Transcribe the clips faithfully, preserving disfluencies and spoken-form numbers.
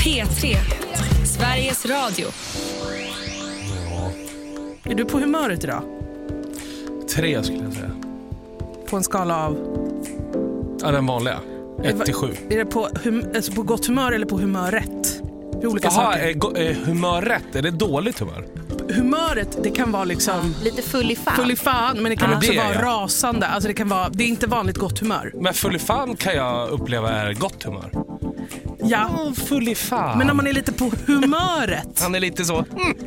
P tre, Sveriges Radio. Ja. Är du på humöret idag? Tre skulle jag säga. På en skala av? Ja, den vanliga. Ett till sju. Är det på, hum- alltså på gott humör eller på humörrätt? Det är olika Aha, saker. är, go- är humörrätt? Är det dåligt humör? Humöret, det kan vara liksom Lite full i fan. full i fan, men det kan Ja, också det är vara jag. rasande. Alltså det kan vara, det är inte vanligt gott humör. Men full i fan kan jag uppleva är gott humör. Ja, Oh, full i fan. men när man är lite på humöret. Han är lite så...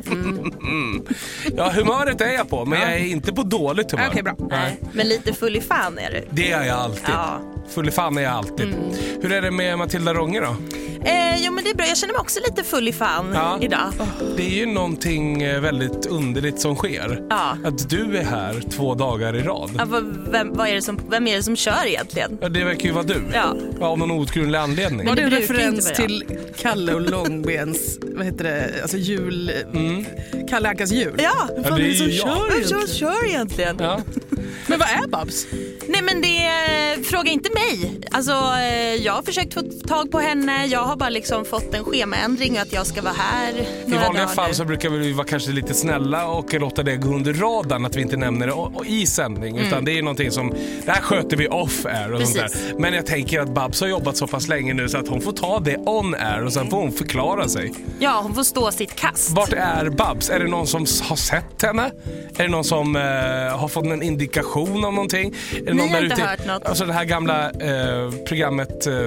Mm. Ja, humöret är jag på, men jag är inte på dåligt humör. Okej, bra. Nej, men lite full i fan är du. Det är jag alltid. Ja. Full i fan är jag alltid. Mm. Hur är det med Matilda Ronge då? Eh, jo men det är bra, jag känner mig också lite full i fan Ja. idag. Det är ju någonting eh, väldigt underligt som sker. Ja. Att du är här två dagar i rad. Ja, vad- vem, vad är det som, vem är det som kör egentligen? Ja, det verkar ju vara du. Ja. Ja, av någon outgrundlig anledning. Var det en det brukar referens inte vara till Kalle och Långbens, vad heter det, alltså jul, Mm. Kalle Ankas jul? Ja, Vad Ja, fan det är är det som ju jag. kör vem egentligen? som kör egentligen? Ja. Men vad är Babs? Nej men det, eh, fråga inte mig. Alltså eh, jag har försökt få tag på henne. Jag har bara liksom fått en schemaändring att jag ska vara här I några vanliga dagar fall nu. så brukar vi vara kanske lite snälla och låta det gå under radarn att vi inte nämner det o- i sändning. Utan det är någonting som, det här sköter vi off air och sånt där. Precis. Men jag tänker att Babs har jobbat så pass länge nu så att hon får ta det on air och sen får hon förklara sig. Ja, hon får stå sitt kast. Vart är Babs? Är det någon som s- har sett henne? Är det någon som eh, har fått en indikation om någonting? Är det Ni någon har där inte ute- hört något. Alltså det här gamla eh, programmet eh,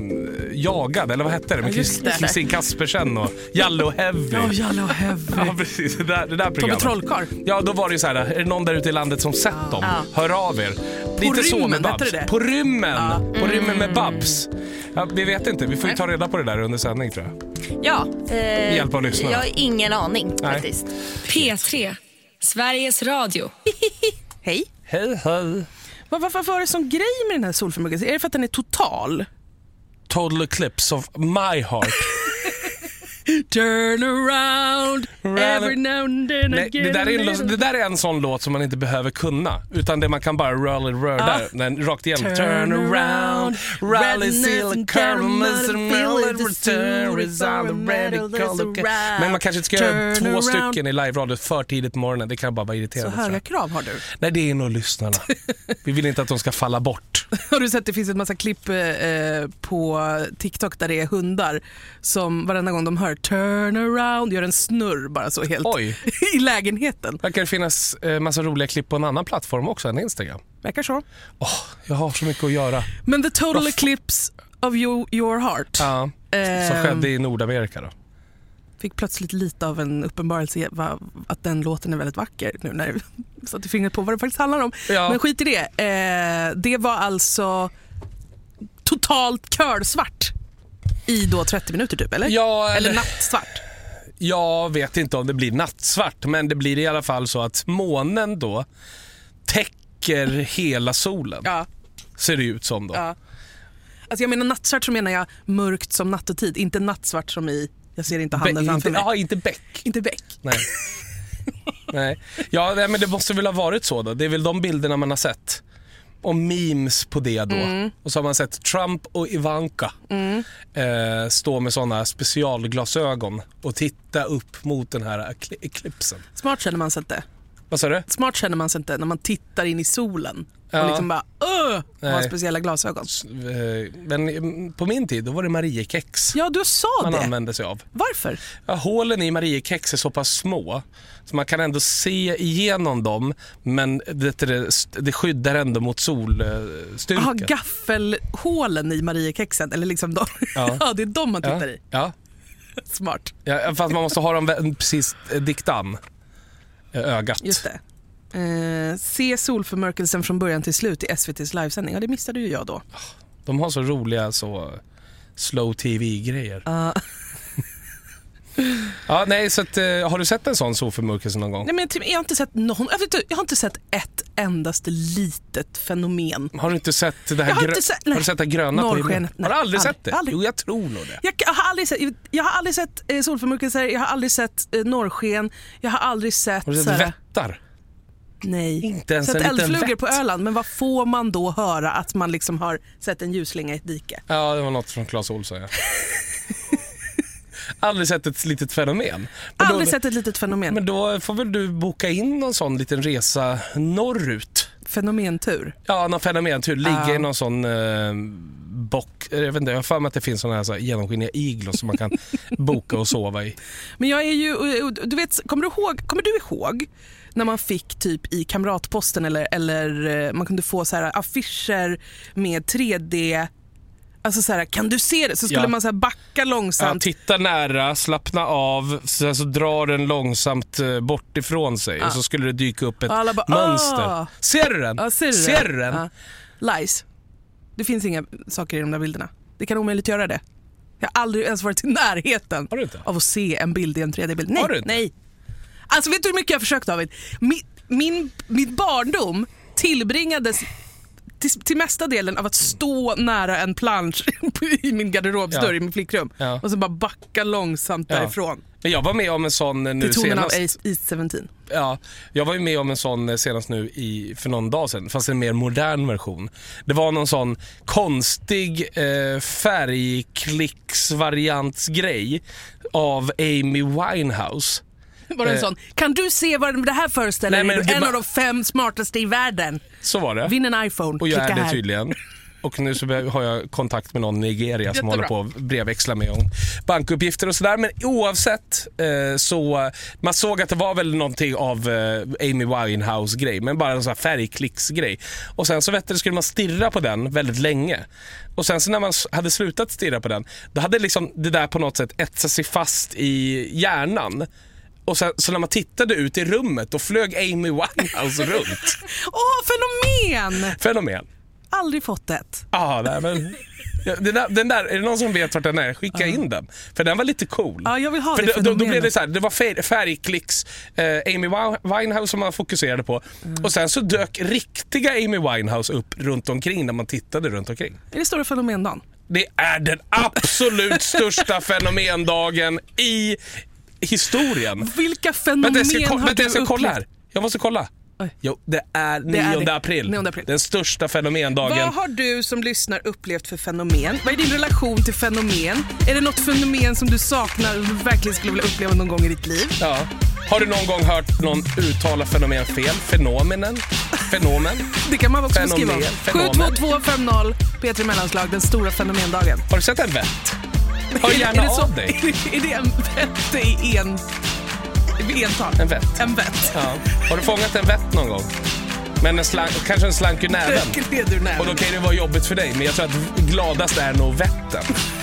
Jagad, eller vad hette det? Med just det. Kristin Kaspersen och Jalle och Heavy. Ja, Jalle och Heavy. Ja, precis. Det där, det där Tobbe programmet. Trollkarl. Ja, då var det ju så här, är det någon där ute i landet som sett dem? Ja. Hör av er. Lite så rymmen, med Babs. heter det det? På rymmen. Ja. På rymmen med Babs. Ja, vi vet inte, vi får ju ta reda på det där under sändning tror jag. Ja, eh, hjälp av lyssnarna. jag har ingen aning Nej. faktiskt. P tre, Sveriges Radio. Hej. Hej, hej. Vad, vad, vad var det som grej med den här solförmörkelsen? Är det för att den är total? Total eclipse of my heart. Turn around every now and then Nej, again. det, där är en, det där är en sån låt som man inte behöver kunna. Utan det man kan bara roll it roll där. Den rakt igenom. Turn around, rally seal, caramels and melody, return is already called. Men man kanske inte ska göra två stycken i live-radio för tidigt på morgonen. Det kan bara vara Så irriterande. höga krav har du. Nej, det är nog lyssnarna. Vi vill inte att de ska falla bort. Har du sett, det finns ett massa klipp eh, på TikTok där det är hundar som varenda gång de hör turn around gör en snurr bara så helt Oj. i lägenheten. Verkar det finnas eh, massa roliga klipp på en annan plattform också än Instagram. Verkar så. Åh, jag har så mycket att göra. Men the total Vad fa- eclipse of you, your heart Ja, som Ehm. skedde i Nordamerika då. fick plötsligt lite av en uppenbarelse va, att den låten är väldigt vacker nu när jag satte fingret på vad det faktiskt handlar om. Ja. Men skit i det. Eh, det var alltså totalt körsvart i då trettio minuter typ, eller? Ja, eller eller- nattsvart. Jag vet inte om det blir nattsvart, men det blir i alla fall så att månen då täcker hela solen. Ja. Ser det ut som då. Ja. Alltså jag menar nattsvart så menar jag mörkt som nattetid, inte nattsvart som i jag ser inte handen Be- framför inte, mig. ja, inte bäck. Inte bäck. Nej. Nej. Ja, nej, men det måste väl ha varit så då. Det är väl de bilderna man har sett. Och memes på det då. Mm. Och så har man sett Trump och Ivanka eh, stå med såna specialglasögon och titta upp mot den här ekli- eklipsen. Smart känner man sig inte. Vad sa du? Smart känner man sig inte när man tittar in i solen Ja. och liksom bara öh, har Nej. speciella glasögon. Eh, Men mm, på min tid då var det Mariekex Ja, du sa man det. använde sig av. Varför? Ja, hålen i Mariekex är så pass små så man kan ändå se igenom dem, men det, det, det skyddar ändå mot solstyrka. Jaha, gaffelhålen i Mariekexen eller liksom de. Ja. Ja, det är de man tittar ja. i. Ja. Smart. Ja, fast man måste ha dem vä- precis eh, diktan. Eh, Ögat. Just det. Eh, se solförmörkelsen från början till slut i S V T:s livesändning. Ja, det missade ju jag då. De har så roliga så slow tv-grejer. Uh, Ja, nej, så att, eh, har du sett en sån solförmörkelse någon gång? nej, men typ, jag har inte sett någon, jag, vet, inte, jag har inte sett ett endaste litet fenomen. Har du inte sett det här, Jag har grö- inte sett- har nej. du sett det gröna på himlen? Norrskenet, nej. Har du aldrig, Aldrig, sett det? aldrig. Jo, jag tror nog det. Jag, jag har aldrig sett, jag har aldrig sett eh, solförmörkelser, jag har aldrig sett eh, norrsken, jag har aldrig sett... Har du så sett här- vättar? Nej. Inte ens Sett en liten eldflugor vett. på Öland, men vad får man då höra att man liksom har sett en ljusslinga i ett dike? Ja, det var något från Claes Olsson, ja. aldrig sett ett litet fenomen. Men aldrig då, sett ett litet fenomen. Men då får väl du boka in någon sån liten resa norrut. Fenomentur. Ja, någon fenomentur. Ligga uh. i någon sån eh, bock. Jag vet inte, jag har för mig att det finns såna här så här genomskinliga iglos som man kan boka och sova i. Men jag är ju, du vet, kommer du ihåg, kommer du ihåg när man fick typ i Kamratposten eller, eller man kunde få så här affischer med tre D. Alltså så här, kan du se det? Så skulle ja. man så här backa långsamt. Ja, titta nära, slappna av, så, så drar den långsamt bort ifrån sig. Ja. Och så skulle det dyka upp ett bara, mönster. Åh! Ser du den? Ja, ser du ser du den? Ja. Lies. Det finns inga saker i de där bilderna. Det kan omöjligt göra det. Jag har aldrig ens varit i närheten av att se en bild i en tre D-bild. Nej, har du inte? Nej. Alltså vet du hur mycket jag har försökt, David? Min, min, mitt barndom tillbringades till, till mesta delen av att stå nära en plansch i min garderobsdörr, ja. i min flickrum. Ja. Och så bara backa långsamt ja. därifrån. Men jag var med om en sån nu senast. Till tonen av East sjutton. Ja, jag var ju med om en sån senast nu i, för någon dag sedan, fast en mer modern version. Det var någon sån konstig eh, färgklicksvariantsgrej av Amy Winehouse. Var det en sån? Kan du se vad det här föreställer? Nej, men en bara... av de fem smartaste i världen. Så var det. Vinn en iPhone. Och jag är det här. Tydligen. Och nu så har jag kontakt med någon i Nigeria som håller på att brevväxla med om bankuppgifter och sådär. Men oavsett eh, så man såg att det var väl någonting av eh, Amy Winehouse-grej, men bara en sån här färgklicksgrej. Och sen så vet du, skulle man stirra på den väldigt länge. Och sen så när man hade slutat stirra på den, då hade liksom det där på något sätt etsat sig fast i hjärnan. Och sen, så när man tittade ut i rummet, då flög Amy Winehouse runt. Åh, fenomen! Fenomen. Aldrig fått ett. Ja, nej, men den där, den där, är det någon som vet vart den är? Skicka ja. in den. För den var lite cool. Ja, jag vill ha det. För då, då blev det så här, det var färg, färgklicks eh, Amy Winehouse som man fokuserade på. Mm. Och sen så dök riktiga Amy Winehouse upp runt omkring när man tittade runt omkring. Är det stora fenomendagen? Det är den absolut största fenomendagen i historien. Vilka fenomen vänta, jag ska, har vänta, jag ska kolla här. Jag måste kolla. Jo, det är nionde april. nionde april. Den största fenomendagen. Vad har du som lyssnar upplevt för fenomen? Vad är din relation till fenomen? Är det något fenomen som du saknar och du verkligen skulle vilja uppleva någon gång i ditt liv? Ja. Har du någon gång hört någon uttala fenomen fel? Fenomenen? Fenomen? Det kan man också fenomen. Skriva. sju två två fem noll P tre Mellanslag, den stora fenomendagen. Har du sett en vett? Har du gärna av så, dig? Är det en vett i en... Ental. En vett. En vett. Ja. Har du fångat en vett någon gång? Men en slank, kanske en slank ur näven. Och då kan det vara jobbigt för dig. Men jag tror att gladast är nog vetten.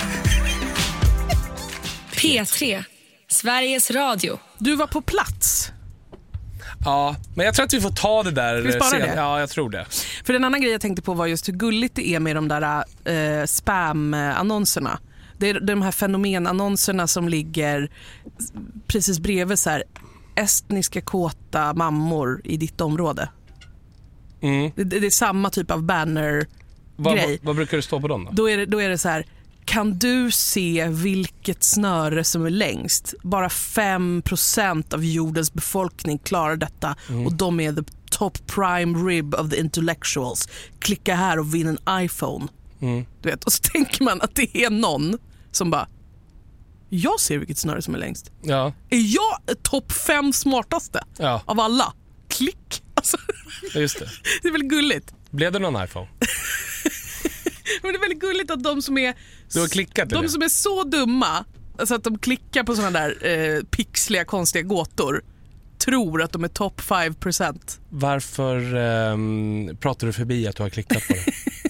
P tre, Sveriges Radio. Du var på plats. Ja, men jag tror att vi får ta det där. Ska vi spara det? Ja, jag tror det. För en annan grej jag tänkte på var just hur gulligt det är med de där äh, spam-annonserna. Det är de här fenomenannonserna som ligger precis bredvid så här estniska kåta mammor i ditt område. Mm. Det, det är samma typ av banner-grej. Vad, vad, vad brukar det stå på dem då? Då är det, då är det så här, kan du se vilket snöre som är längst? Bara fem procent av jordens befolkning klarar detta mm. och de är the top prime rib of the intellectuals. Klicka här och vinn en iPhone. Mm. Du vet, och så tänker man att det är någon som bara, jag ser vilket snöre som är längst. Ja. Är jag topp fem smartaste ja. av alla? Klick. Alltså, just det. Det är väldigt gulligt. Blev det någon iPhone? Men det är väldigt gulligt att de som är du har klickat de det. som är så dumma, alltså att de klickar på såna där eh, pixliga konstiga gåtor, tror att de är topp fem procent. Varför eh, pratar du förbi att du har klickat på det?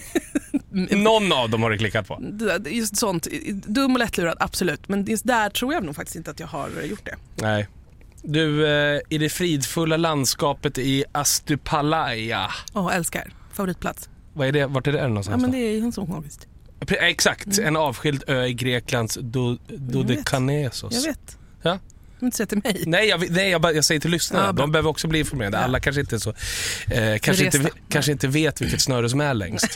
Någon av dem har du klickat på. Just sånt, dum och lättlurad, absolut. Men just där tror jag nog faktiskt inte att jag har gjort det. Nej. Du, eh, i det fridfulla landskapet i Astupalaya. Åh, oh, älskar. Favoritplats. Vad är det? Vart är det någonstans? Ja, men det är ju en sån konst. Exakt, mm. en avskild ö i Greklands do, Dodekanesos. Jag vet. Ja. Du inte säga till mig. Nej, jag, nej jag, bara, jag säger till lyssnarna. Ja, de behöver också bli informerade. Ja. Alla kanske inte så eh, kanske, inte, kanske inte vet vilket snöre som är längst.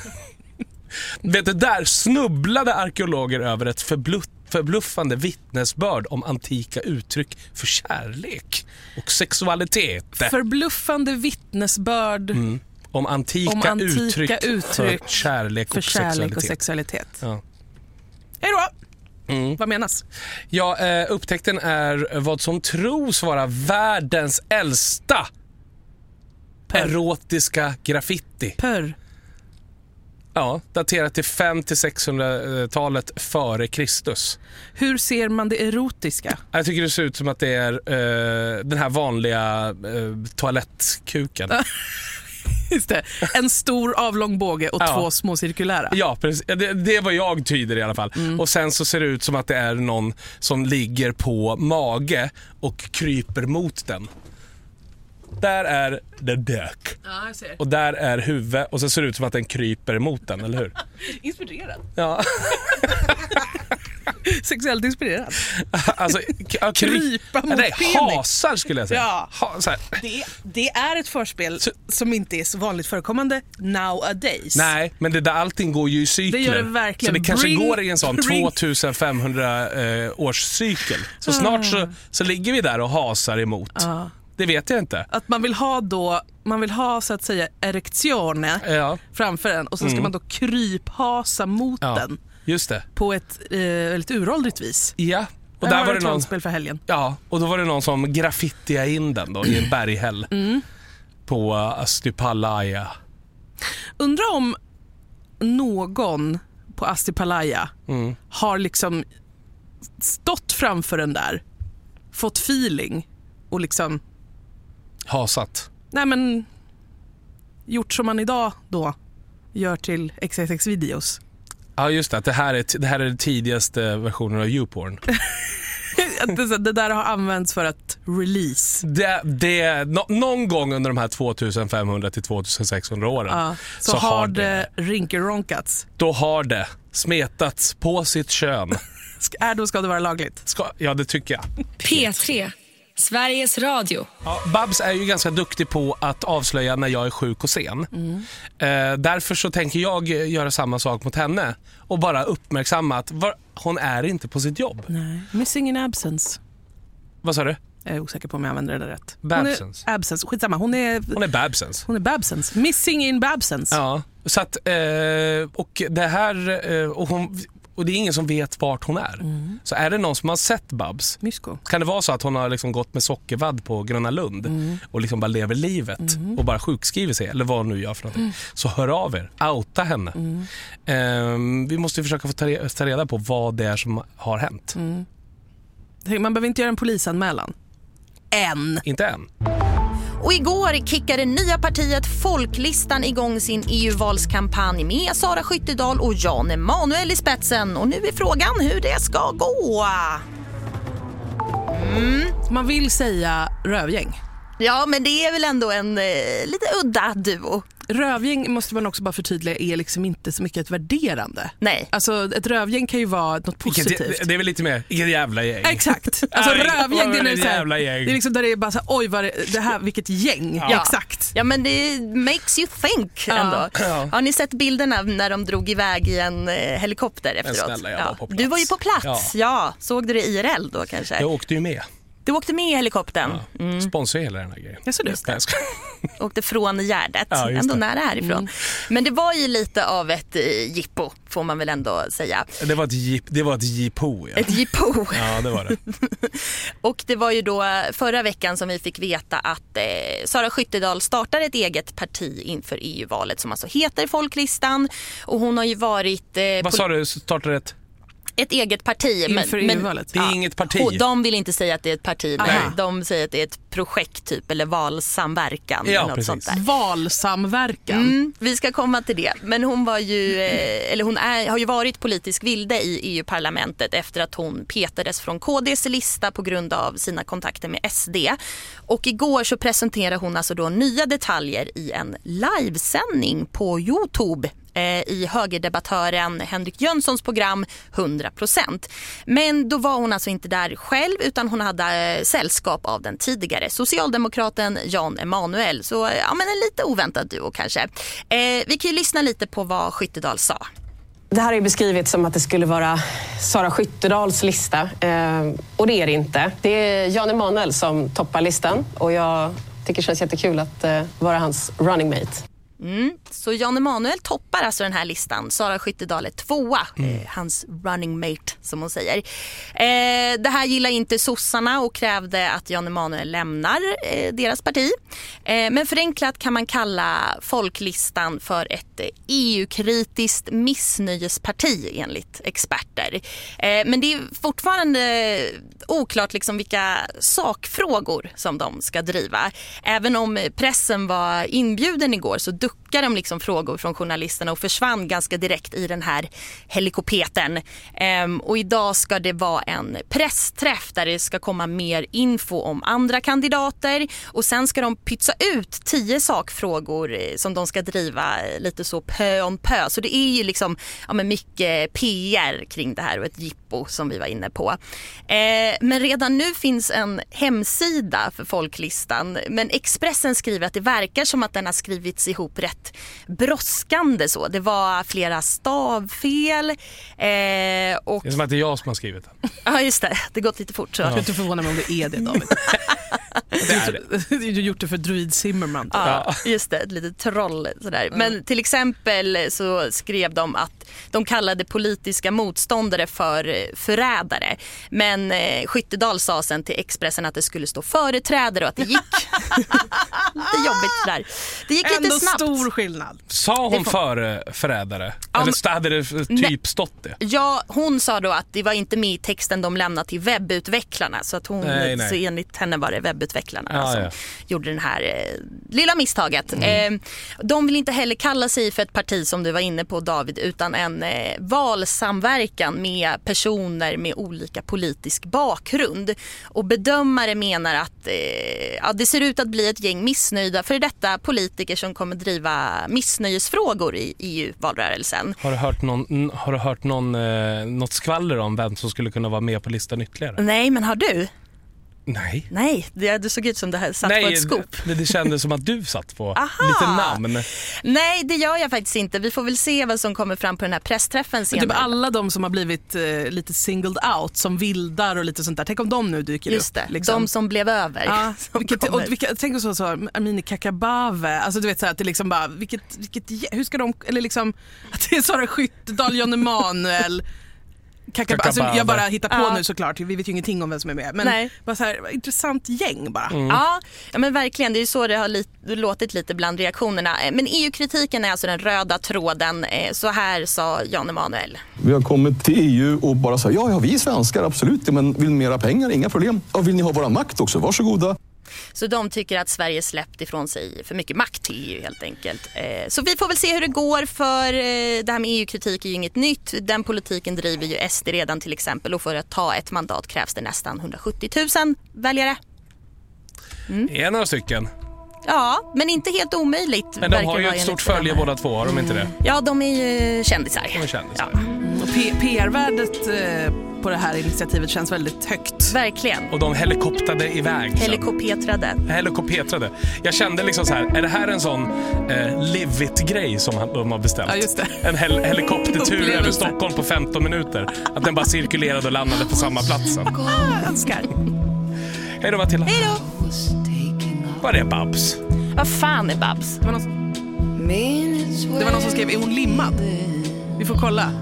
Vet du, där snubblade arkeologer över ett förbluff, förbluffande vittnesbörd om antika uttryck för kärlek och sexualitet. Förbluffande vittnesbörd mm. om, antika om antika uttryck, uttryck för kärlek, för och, kärlek sexualitet. och sexualitet. Ja. Hej då! Mm. Vad menas? Ja, eh, upptäckten är vad som tros vara världens äldsta Pör. erotiska graffiti. Pör. Ja, daterat till fem till sexhundratalet före Kristus. Hur ser man det erotiska? Jag tycker det ser ut som att det är eh, den här vanliga eh, toalettkuken. Just det. En stor avlång båge och ja. två små cirkulära. Ja, precis. Det, det är vad jag tyder i alla fall. Mm. Och sen så ser det ut som att det är någon som ligger på mage och kryper mot den. Där är det dök. Ja, jag ser. Och där är huvudet. Och så ser det ut som att den kryper mot den, eller hur? Inspirerad. Ja. Sexuellt inspirerad. Alltså, k- krypa mot nej, hasar skulle jag säga. Ja. Ha, så här. Det, det är ett förspel så, som inte är så vanligt förekommande nowadays. Nej, men det där allting går ju i cykler. Det gör det verkligen. Så det kanske bring, går i en sån bring. tjugofemhundra eh, års cykel. Så snart så, så ligger vi där och hasar emot. Ja. Det vet jag inte. Att man vill ha då, man vill ha så att säga erektione ja. framför den och så ska mm. man då kryphasa mot ja. den. Just det. På ett eh, väldigt uråldrigt vis. Ja. Och där var, var det ett någon rollspel för helgen. Ja, och då var det någon som graffitiade in den då i en berghäll mm. på Astipalaya. Undrar om någon på Astipalaya mm. har liksom stått framför den där, fått feeling och liksom hasat. Nej men gjort som man idag då gör till X X X-videos. Ja, just det. Att det här är, det här är den tidigaste versionen av YouPorn. det, det där har använts för att release. Det, det, no, någon gång under de här tvåtusenfemhundra till tvåtusensexhundra åren ja, så, så har, har det, det rinkeronkats. Då har det smetats på sitt kön. Är då ska det vara lagligt? Ska, ja, det tycker jag. P tre. Sveriges Radio. Ja, Babs är ju ganska duktig på att avslöja när jag är sjuk och sen. Mm. Eh, därför så tänker jag göra samma sak mot henne och bara uppmärksamma att var, hon är inte på sitt jobb. Nej. Missing in absence. Vad sa du? Jag är osäker på om jag använder det rätt. Babsence. Hon är absence. Skitsamma. Hon är Hon är babsence. Hon är babsence. Missing in babsence. Ja. Så att eh, och det här eh, och hon och det är ingen som vet vart hon är. Mm. Så är det någon som har sett Babs, Mysko. Kan det vara så att hon har liksom gått med sockervadd på Gröna Lund mm. och liksom bara lever livet mm. och bara sjukskriver sig, eller vad hon nu gör för någonting. Mm. Så hör av er, outa henne. Mm. Um, vi måste ju försöka få ta, re- ta reda på vad det är som har hänt. Mm. Man behöver inte göra en polisanmälan. Än. Inte än. Och igår kickade nya partiet Folklistan igång sin E U-valskampanj med Sara Skyttedal och Jan Emanuel i spetsen. Och nu är frågan hur det ska gå. Mm. Man vill säga rövgäng. Ja, men det är väl ändå en eh, lite udda duo. Rövgäng måste man också bara förtydliga är liksom inte så mycket ett värderande. Nej. Alltså ett rövgäng kan ju vara något positivt. Det, det är väl lite mer, vilket jävla gäng. Exakt. Alltså rövgäng det är nu så här, det är liksom där det är bara så här, oj vad det, det här, vilket gäng. Ja. Ja. Exakt. Ja, men det makes you think ja. ändå. Ja. Har ni sett bilderna när de drog iväg i en eh, helikopter efteråt? Men snälla, jag var på plats. Du var ju på plats, ja. ja. Såg du det I R L då kanske? Jag åkte ju med. Du åkte med i helikoptern. Ja, mm. Sponsrar hela den här grejen. Jag så du. Jag ska... åkte från Gärdet. Ja, ändå det. nära härifrån. Mm. Men det var ju lite av ett eh, jippo, får man väl ändå säga. Det var ett, jip, det var ett jippo. Ja. Ett jippo. Ja, det var det. Och det var ju då förra veckan som vi fick veta att eh, Sara Skyttedal startar ett eget parti inför E U-valet som alltså heter Folklistan. Och hon har ju varit... Eh, Vad sa du? Startar ett... Ett eget parti. Inför men, E U-valet. Det är ja, inget parti. De vill inte säga att det är ett parti. Nej. De säger att det är ett projekt typ, eller valsamverkan. Ja, något sånt där. Valsamverkan. Mm, vi ska komma till det. Men hon var ju, eller hon är, har ju varit politisk vilde i E U-parlamentet efter att hon petades från K D:s lista på grund av sina kontakter med S D. Och igår så presenterade hon alltså då nya detaljer i en livesändning på YouTube i högerdebattören Henrik Jönssons program hundra procent. Men då var hon alltså inte där själv utan hon hade sällskap av den tidigare socialdemokraten Jan Emanuel. Så ja, men en lite oväntad duo kanske. Eh, vi kan ju lyssna lite på vad Skyttedal sa. Det här är beskrivit som att det skulle vara Sara Skyttedals lista eh, och det är det inte. Det är Jan Emanuel som toppar listan och jag tycker det känns jättekul att eh, vara hans running mate. Mm. Så Jan Emanuel toppar alltså den här listan. Sara Skyttedal är tvåa, mm. eh, hans running mate som hon säger. Eh, det här gillar inte sossarna och krävde att Jan Emanuel lämnar eh, deras parti. Eh, men förenklat kan man kalla folklistan för ett eh, E U-kritiskt missnöjesparti enligt experter. Eh, men det är fortfarande oklart liksom vilka sakfrågor som de ska driva. Även om pressen var inbjuden igår så duckade de liksom frågor från journalisterna och försvann ganska direkt i den här helikoptern. Ehm, och idag ska det vara en pressträff där det ska komma mer info om andra kandidater och sen ska de pytsa ut tio sakfrågor som de ska driva lite så pö om pö. Så det är ju liksom ja, men mycket P R kring det här och ett jippo som vi var inne på. Ehm, men redan nu finns en hemsida för folklistan, men Expressen skriver att det verkar som att den har skrivits ihop rätt brådskande så. Det var flera stavfel. Eh, och... Det är som att det är jag som har skrivit den. Ja, just det. Det gått lite fort så. Jag kan inte förvåna mig om det är det, David. Det är det. Du har gjort det för Druid Zimmerman. Ja, just det. Ett litet troll sådär. Mm. Men till exempel så skrev de att de kallade politiska motståndare för förrädare. Men eh, Skyttedal sa sen till Expressen att det skulle stå företrädare och att det gick lite jobbigt där. Det gick ändå lite snabbt. Ändå stor skillnad. Sa hon får... för förrädare? Um, Eller hade det typ nej. stått det? Ja, hon sa då att det var inte med i texten de lämnade till webbutvecklarna. Så att hon, nej, nej. Så enligt henne var det webbutvecklarna ah, som ja. gjorde den här eh, lilla misstaget. Mm. Eh, de vill inte heller kalla sig för ett parti som du var inne på, David, utan en eh, valsamverkan med personer med olika politisk bakgrund. Och bedömare menar att eh, ja, det ser ut att bli ett gäng missnöjda för detta politiker som kommer driva missnöjesfrågor i E U-valrörelsen. Har du hört, någon, har du hört någon, eh, något skvaller om vem som skulle kunna vara med på listan ytterligare? Nej, men har du? Nej. Nej, det, det såg ut som det här satt Nej, på ett skop. Det, det kändes som att du satt på lite namn. Nej, det gör jag faktiskt inte. Vi får väl se vad som kommer fram på den här pressträffen senare. Typ alla de som har blivit eh, lite singled out, som vildar och lite sånt där. Tänk om de nu dyker Just det, upp. Liksom. de som blev över. Ja, som vilket, och vilka, tänk så, så Amini Kakabave. Alltså du vet så här, att det liksom bara, vilket, vilket, hur ska de, eller liksom, att det är Sara Skyttedal, Jan Emanuel... Kakabave. Alltså, jag bara hittar på ja. nu såklart. Vi vet ju ingenting om vem som är med. Men Nej. bara så här, intressant gäng bara. Mm. Ja, ja, men verkligen. Det är ju så det har li- låtit lite bland reaktionerna. Men E U-kritiken är alltså den röda tråden. Så här sa Jan Emanuel. Vi har kommit till E U och bara sagt, ja, ja, vi är svenskar, absolut. Men vill mera pengar, inga problem. Och vill ni ha våra makt också, varsågoda. Så de tycker att Sverige släppt ifrån sig för mycket makt till E U helt enkelt. Så vi får väl se hur det går, för det här med E U-kritik är ju inget nytt. Den politiken driver ju S D redan till exempel, och för att ta ett mandat krävs det nästan hundrasjuttio tusen väljare. Mm. Det är några stycken. Ja, men inte helt omöjligt. Men de har ju ett stort följe båda två, har de inte det? Ja, de är ju kändisar. De är kändisar. Ja. Och P- P R-värdet eh, på det här initiativet känns väldigt högt. Verkligen. Och de helikoptade iväg. Helikopetrade. Helikopetrade. Jag kände liksom så här, är det här en sån eh, live it-grej som de har beställt? Ja, just det. En hel- helikoptertur över Stockholm på femton minuter. Att den bara cirkulerade och landade på samma platsen. Ah, önskar. Hej då, Matilda. Hej då. Vad är Babs? Vad fan är Babs? Det var någon som, det var någon som skrev, är hon limmad? Vi får kolla.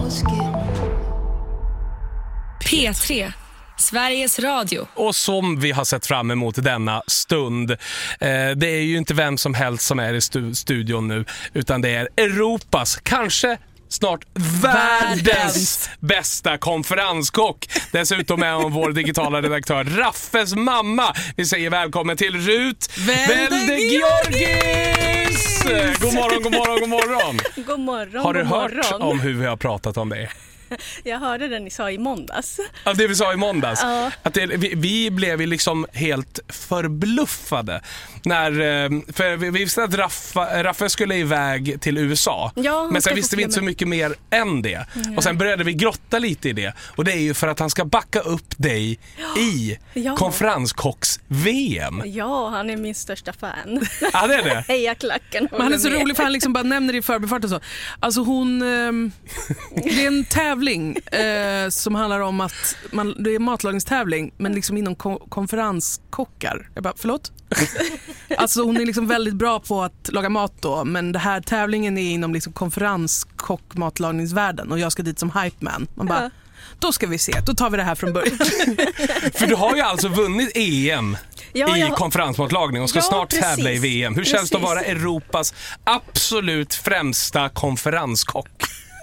P tre, Sveriges Radio. Och som vi har sett fram emot denna stund, eh, det är ju inte vem som helst som är i stu- studion nu, utan det är Europas, kanske snart världens, världens bästa konferenskock. Dessutom är hon vår digitala redaktör Raffes mamma. Vi säger välkommen till Rut Väldegeorgis. God morgon, god morgon, god morgon. God morgon. Har du god hört morgon. om hur vi har pratat om det? Jag hörde det ni sa i måndags. Ja, det vi sa i måndags. Ja. Att det, vi, vi blev ju liksom helt förbluffade när, för vi visste att Raffa, Raffa skulle iväg till U S A. Ja, men sen visste vi inte så mycket mer än det. Mm. Och sen började vi grotta lite i det. Och det är ju för att han ska backa upp dig ja. i ja. konferenskocks-V M. Ja, han är min största fan. Ja, det är det. Heja klacken. Men han är så med. rolig för han liksom bara nämner det i förbifarten så. Alltså hon, eh, det är en tävling tävling eh, som handlar om att man, det är matlagningstävling men liksom inom ko- konferenskockar. Jag bara, förlåt? Alltså hon är liksom väldigt bra på att laga mat då, men det här tävlingen är inom liksom konferenskock-matlagningsvärlden och jag ska dit som hype man. Man bara, ja. Då ska vi se, då tar vi det här från början. För du har ju alltså vunnit E M ja, i jag... konferensmatlagning och ska ja, snart precis. tävla i V M. Hur precis. känns det att vara Europas absolut främsta konferenskock?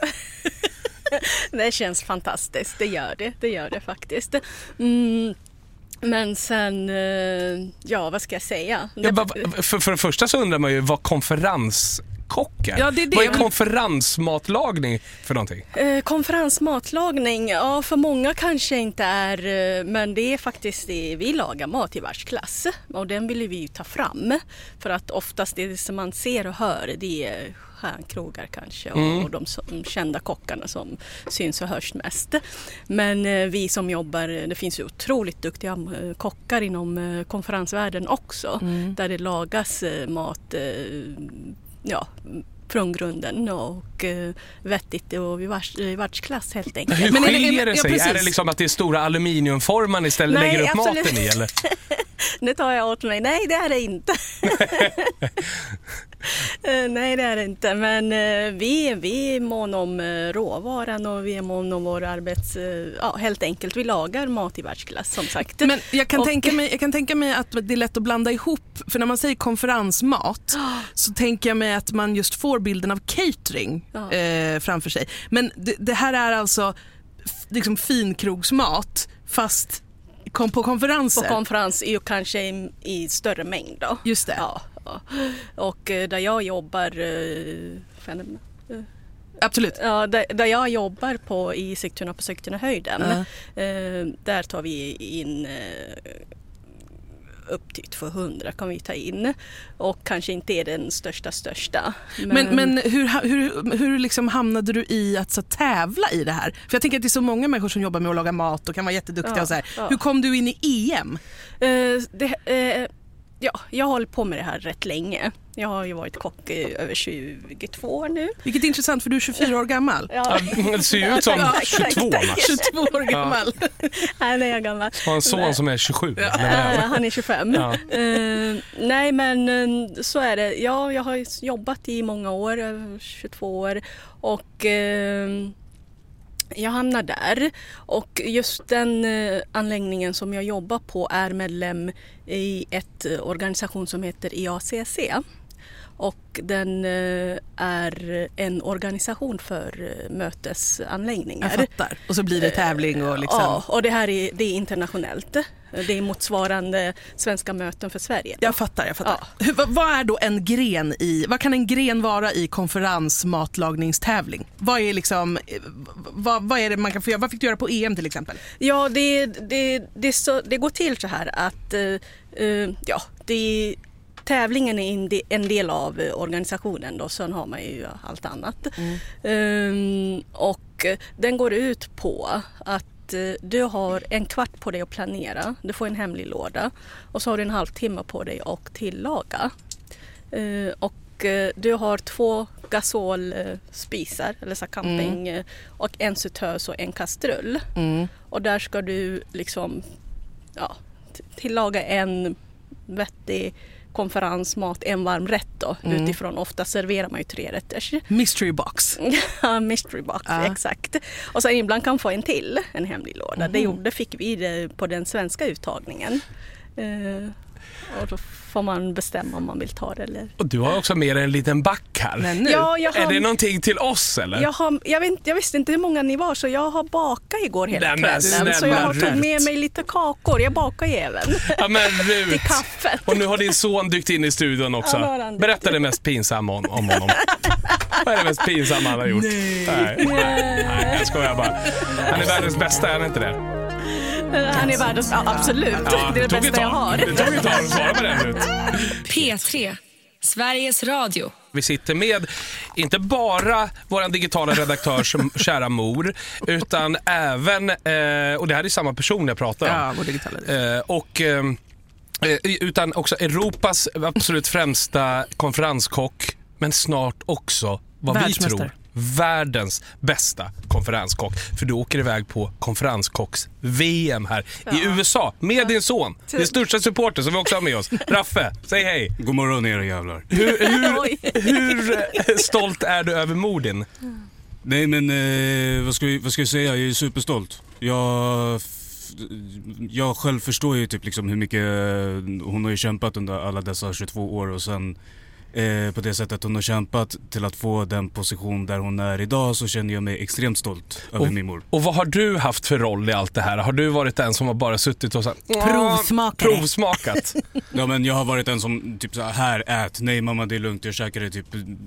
Det känns fantastiskt, det gör det, det gör det faktiskt. Mm. Men sen, ja vad ska jag säga? Ja, för, för det första så undrar man ju vad konferenskockar. Ja, det är det. Vad är konferensmatlagning för någonting? Eh, konferensmatlagning, ja för många kanske inte är, men det är faktiskt det, vi lagar mat i världsklass och den vill vi ju ta fram. För att oftast det som man ser och hör, det är stjärnkrogar kanske och, mm. och de som, kända kockarna som syns och hörs mest. Men eh, vi som jobbar, det finns ju otroligt duktiga eh, kockar inom eh, konferensvärlden också. Mm. Där det lagas eh, mat eh, ja, från grunden och eh, vettigt och i världs, världsklass helt enkelt. Hur Men skiljer är det, det sig? Ja, är det liksom att det är stora aluminiumformar man istället Nej, lägger upp absolut. maten i? Eller? Nu tar jag åt mig. Nej, det är det inte. Nej, det är det inte. Men uh, vi, vi är mån om uh, råvaran och vi är mån om vår arbets... Uh, ja, helt enkelt. Vi lagar mat i världsklass, som sagt. Men jag kan, och, tänka mig, jag kan tänka mig att det är lätt att blanda ihop. För när man säger konferensmat oh. så tänker jag mig att man just får bilden av catering oh. eh, framför sig. Men det, det här är alltså liksom finkrogsmat fast kom på konferenser. På konferens är ju kanske i, i större mängd då. Just det. Ja. Och där jag jobbar uh, absolut. Ja, där, där jag jobbar på i Sigtuna på Sigtuna höjden uh. uh, där tar vi in uh, upp till tvåhundra kan vi ta in och kanske inte är den största största. Men, men, men hur, hur, hur liksom hamnade du i att så, tävla i det här? För jag tänker att det är så många människor som jobbar med att laga mat och kan vara jätteduktiga ja, och så här. Ja. Hur kom du in i E M? Uh, det, uh, Ja, jag har hållit på med det här rätt länge. Jag har ju varit kock i över tjugotvå år nu. Vilket är intressant för du är tjugofyra år gammal. Ja. Det ser ju ut som ja, tjugotvå. tjugotvå år gammal. Ja. Nej, det är jag gammal. Har en son nej. som är tjugosju. Ja. Han är tjugofem. Ja. Uh, nej, men uh, så är det. Ja, jag har jobbat i många år, över tjugotvå år. Och... Uh, Jag hamnar där och just den eh, anläggningen som jag jobbar på är medlem i ett eh, organisation som heter I A C C. Och den eh, är en organisation för eh, mötesanläggningar. Jag fattar. Och så blir det tävling och liksom... Ja, och det här är, det är internationellt. Det är motsvarande svenska möten för Sverige. Jag fattar, jag fattar. Ja. Hur, vad är då en gren i, vad kan en gren vara i konferensmatlagningstävling? Vad är liksom, vad, vad är det man kan få göra? Vad fick du göra på E M till exempel? Ja, det, det, det, så, det går till så här att, uh, ja, det tävlingen är en del av organisationen då, sen har man ju allt annat. Mm. Um, och den går ut på att du har en kvart på dig att planera, du får en hemlig låda och så har du en halvtimme på dig att tillaga. Uh, och uh, du har två gasolspisar eller så camping mm. och en sautös och en kastrull. Mm. Och där ska du liksom ja, tillaga en vettig konferensmat, en varm rätt då, mm. utifrån. Ofta serverar man ju tre rätter. Mystery box. Ja, mystery box, uh. exakt. Och så ibland kan man få en till, en hemlig låda. Mm. Det, gjorde, det fick vi det på den svenska uttagningen. Uh, och då får man bestämma om man vill ta det eller... Och du har också med en liten back här. Men nu, ja, jag har, är det någonting till oss eller? Jag, har, jag, vet, jag visste inte hur många ni var så jag har bakat igår hela kvällen. Så jag har tagit med mig lite kakor. Jag bakar ju även. Ja men Rut. Till kaffet. Och nu har din son dykt in i studion också. Ja, berätta det mest pinsamma om, om honom. Vad är det mest pinsamma han har gjort? Nej. Nej. Nej. Nej, jag skojar bara. Han är världens bästa, är han inte det? Han är världens, ja, absolut. Ja, det är det bästa jag har. Det tog ett tag att svara på den ut. P tre, Sveriges Radio. Vi sitter med inte bara vår digitala redaktör som kära mor, utan även, eh, och det här är samma person jag pratar om. Ja, vår digitala. Eh, och... Eh, utan också Europas absolut främsta konferenskock, men snart också vad vi tror världens bästa konferenskock. För du åker iväg på konferenskocks-V M här ja. i U S A med din son. Din största supporter som vi också har med oss. Raffe, säg hej. God morgon era jävlar. Hur, hur, hur stolt är du över Modin? Nej men eh, vad, ska jag, vad ska jag säga? Jag är superstolt. Jag... Jag själv förstår ju typ liksom hur mycket hon har ju kämpat under alla dessa tjugotvå år och sen eh, på det sättet hon har kämpat till att få den position där hon är idag, så känner jag mig extremt stolt över och, min mor. Och vad har du haft för roll i allt det här? Har du varit den som har bara suttit och så provsmakat? provsmakat? Ja men jag har varit den som typ så här, ät, nej mamma det är lugnt, jag käkade typ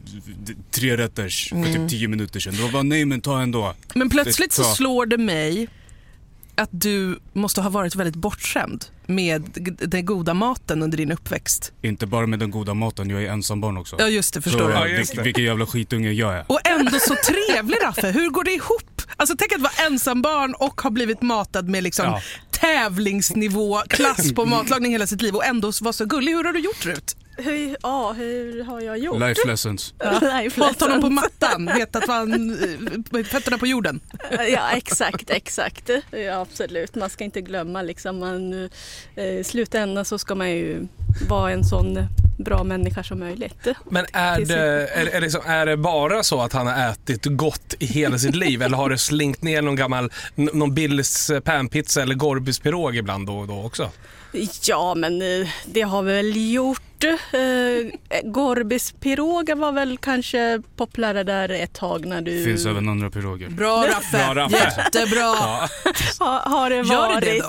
tre rätters för mm. typ tio minuter sedan. Då var nej men ta ändå. Men plötsligt så slår det mig att du måste ha varit väldigt bortskämd med den goda maten under din uppväxt. Inte bara med den goda maten, jag är ensambarn också. Ja just det, förstår du. Ja, vil- vilken jävla skitunge jag är. Och ändå så trevlig, Raffe. Hur går det ihop? Alltså tänk att vara ensambarn och ha blivit matad med liksom ja. tävlingsnivå, klass på matlagning hela sitt liv och ändå vara så gullig. Hur har du gjort, Rut? Hur, ja, hur har jag gjort? Life lessons. Ja. Life Hållt honom på mattan, vet att man fötterna på jorden. Ja, exakt, exakt. Ja, absolut. Man ska inte glömma liksom, man eh, slutändan så ska man ju vara en sån bra människa som möjligt. Men är det, är, är, liksom, är det bara så att han har ätit gott i hela sitt liv eller har det slinkt ner någon gammal någon Billys panpizza eller Gorbis pirog ibland då och då också? Ja, men det har väl gjort. Eh, Gorbis piroger var väl kanske populära där ett tag när du... Finns även andra piroger. Bra Raffe, Bra, Raffe. Jättebra. Ja. ha, har det Gör varit? det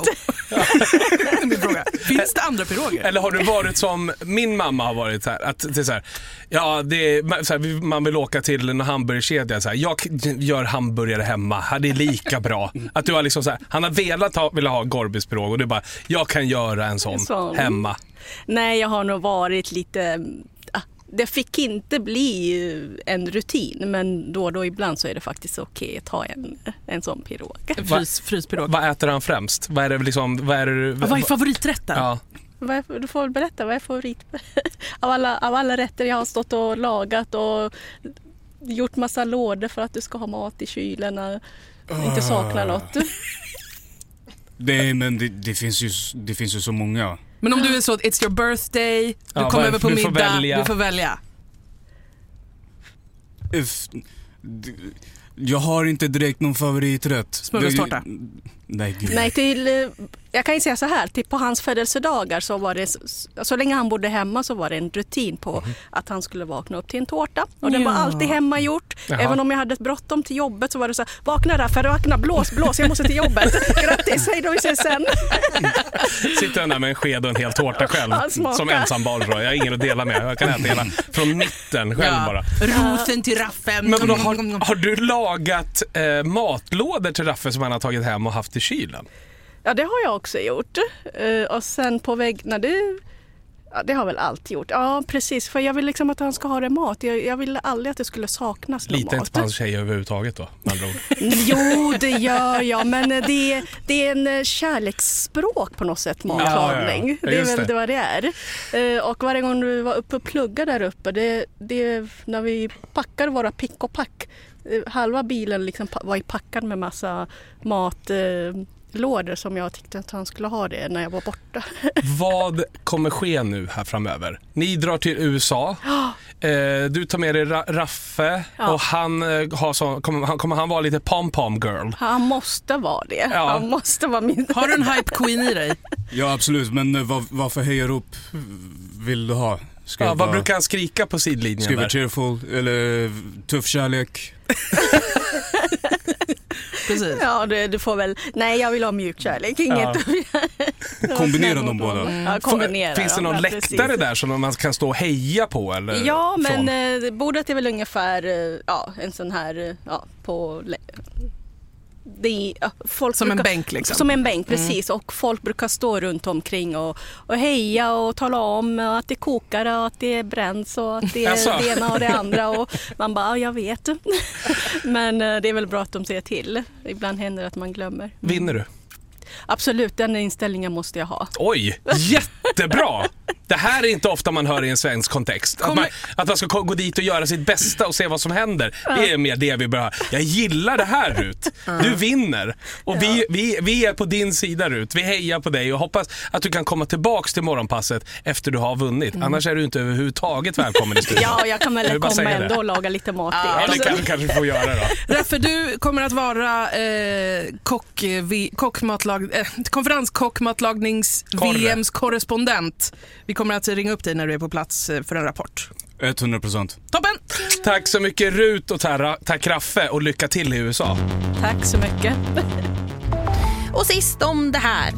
då? Min fråga. Finns det andra piroger? Eller har du varit som min mamma har varit så här, att det är så här, ja, det är, så här, man vill åka till en hamburgerkedja så här, jag gör hamburgare hemma, det är lika bra. Att du har liksom så här, han har velat ha, vill ha Gorbis pirog och du bara, jag kan göra en sån, sån hemma. Nej, jag har nog varit lite... Det fick inte bli en rutin, men då och då ibland så är det faktiskt okej att ta en, en sån pirog. Frys, fryspirog. Vad äter han främst? Vad är det liksom, vad är det, vad, vad är favoriträtten? Ja. Du får väl berätta, vad är favorit? av, alla, av alla rätter jag har stått och lagat och gjort massa lådor för att du ska ha mat i kylen och uh. inte sakna något. Nej, men det, det, finns ju, det finns ju så många. Men om du är så att it's your birthday, du ja, kommer över på middag, får du får välja. If, jag har inte direkt någon favoriträtt. Smörgåstårta? Nej, gud. Nej, till, jag kan ju säga så här, till på hans födelsedagar så var det, så länge han bodde hemma så var det en rutin på mm. att han skulle vakna upp till en tårta. Och den ja. var alltid hemmagjort. Jaha. Även om jag hade ett bråttom till jobbet så var det så här, vakna där för vakna, blås, blås, jag måste till jobbet. Grattis, hej då, vi ses sen. Sitter jag där med en sked och en hel tårta själv som ensam barn. Jag har ingen att dela med, jag kan äta hela från mitten själv ja. bara. Roten till Raffe. Men då har, har du lagat eh, matlådor till Raffe som han har tagit hem och haft i kylen? Ja, det har jag också gjort. Uh, och sen på väg... När det, ja, det har väl allt gjort. Ja, precis. För jag vill liksom att han ska ha det mat. Jag, jag vill aldrig att det skulle saknas någon mat. Litar inte på hans tjej överhuvudtaget då? Jo, det gör jag. Men det, det är en kärleksspråk på något sätt, matlagning. Ja, ja, ja. Det är väl det vad det är. Uh, och varje gång du var uppe och pluggade där uppe, det, det, när vi packade våra pick och pack, halva bilen liksom var packad med massa mat... Uh, lådor som jag tyckte att han skulle ha det när jag var borta. Vad kommer ske nu här framöver? Ni drar till U S A. Eh, du tar med dig Ra- Raffe ja. och han, eh, har så, kommer, han, kommer han vara lite pom-pom girl? Han måste vara det. Ja. Han måste vara min. Har du en hype queen i dig? Ja, absolut. Men vad, vad för hejarop vill du ha? Ska ja, vad bara, brukar han skrika på sidlinjen? Ska vi vara cheerful eller tuff kärlek? Precis. Ja, du, du får väl... Nej, jag vill ha mjuk kärlek. Inget... Ja. Kombinera dem båda. Mm. Ja, kombinera Finns det någon dem, läktare precis. där som man kan stå och heja på? Eller ja, men eh, bordet är väl ungefär ja, en sån här... Ja, på... Det är, folk som brukar, en bänk liksom. Som en bänk, precis. Mm. Och folk brukar stå runt omkring och, och heja och tala om att det kokar och att det bränns och att det är alltså. det ena och det andra. Och man bara, ja, jag vet. Men det är väl bra att de ser till. Ibland händer det att man glömmer. Vinner du? Absolut, den inställningen måste jag ha. Oj, jätte jättebra. Det här är inte ofta man hör i en svensk kontext. Att man, att man ska gå dit och göra sitt bästa och se vad som händer. Det är mer det vi behöver. Jag gillar det här, Rut. Du vinner. Och vi, vi, vi är på din sida, Rut. Vi hejar på dig och hoppas att du kan komma tillbaks till morgonpasset efter du har vunnit. Mm. Annars är du inte överhuvudtaget välkommen i studion. Ja, jag kan väl komma ändå och laga lite mat. Ja, det kan du kanske få göra då. Raffe, du kommer att vara eh, kock, vi, kockmatlag, eh, konferenskockmatlagnings-V M's korrespondent. Vi kommer att ringa upp dig när du är på plats för en rapport. hundra procent. Toppen! Tack så mycket, Rut, och Tara. Tack, Raffe, och lycka till i U S A. Tack så mycket. Och sist om det här.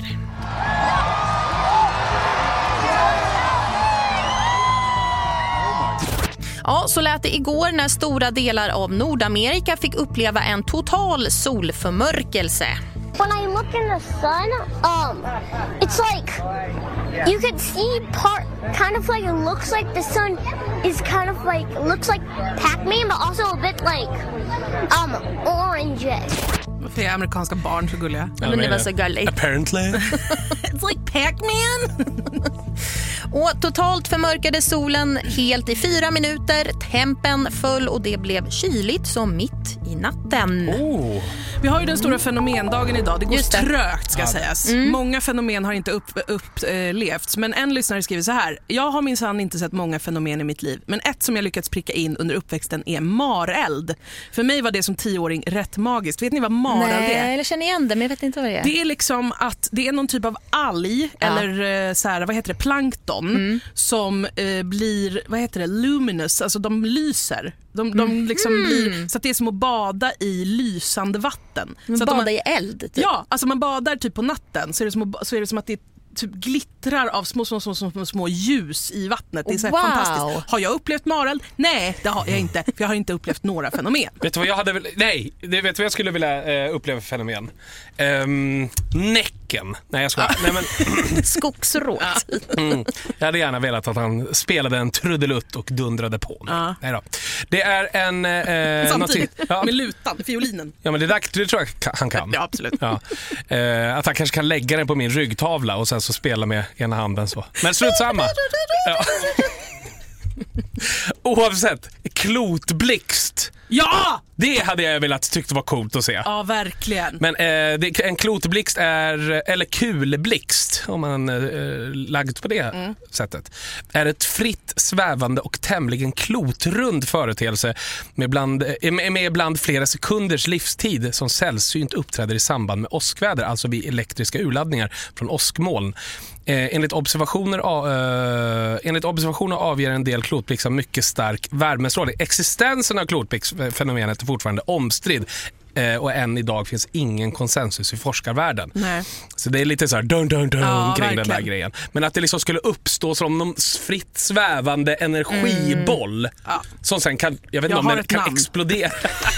Ja, så lät det igår när stora delar av Nordamerika fick uppleva en total solförmörkelse. When I look in the sun, um, it's like you can see part, kind of like it looks like the sun is kind of like, looks like Pac-Man, but also a bit like um oranges. För är amerikanska barn så gulliga. Ja, men det var så gulligt. Apparently. It's like Pac-Man. Och totalt förmörkade solen helt i fyra minuter. Tempen föll och det blev kyligt som mitt i natten. Oh. Vi har ju den stora fenomendagen idag. Det går det. trögt ska ja. sägas. Mm. Många fenomen har inte upplevts. Men en lyssnare skriver så här. Jag har minsann inte sett många fenomen i mitt liv. Men ett som jag lyckats pricka in under uppväxten är mareld. För mig var det som tioåring rätt magiskt. Vet ni vad mareld är? Nej, jag känner igen det men jag vet inte vad det är. Det är liksom att det är någon typ av alg ja. eller så här, vad heter det, plankton mm. som eh, blir, vad heter det, luminous, alltså de lyser. De, de mm. liksom blir, så att det är som att bada i lysande vatten. Man så att bada man, i eld typ. Ja, alltså man badar typ på natten så är det som att, så är det som att det typ glittrar av små, små, små, små, små ljus i vattnet. Det är så här wow. fantastiskt. Har jag upplevt mareld? Nej, det har jag inte. För jag har inte upplevt några fenomen. Vet du vad jag hade nej, det vet vad jag skulle vilja uh, uppleva fenomen. Um, Näcken. Nej, jag ska. Nej, men skogsråt. mm. Jag hade gärna velat att han spelade en trudelutt och dundrade på mig. Ja. Nej då. Det är en uh, samtidigt ja. med lutan, fiolinen. Ja, men det där det tror jag han kan. Ja, absolut. Ja. Uh, att han kanske kan lägga den på min ryggtavla och sen så spela med ena handen så. Men slutt samma. Ja. Oavsett, klotblixt. Ja! Det hade jag velat tyckt var coolt att se. Ja, verkligen. Men eh, det, en klotblixt är, eller kulblixt om man eh, lagt på det mm. sättet, är ett fritt svävande och tämligen klotrund företeelse med bland, med, med bland flera sekunders livstid som sällsynt uppträder i samband med åskväder, alltså vid elektriska urladdningar från åskmoln. Eh, enligt, observationer, eh, enligt observationer avger en del klotblixtar mycket stark värmestrålning. Existensen av klotblixtfenomenet är fortfarande omstridd. Eh, och än idag finns ingen konsensus i forskarvärlden. Nej. Så det är lite så här dun, dun, dun, ja, kring verkligen. den där grejen. Men att det liksom skulle uppstå som någon fritt svävande energiboll mm. ja. som sen kan, jag vet inte om den kan namn. explodera.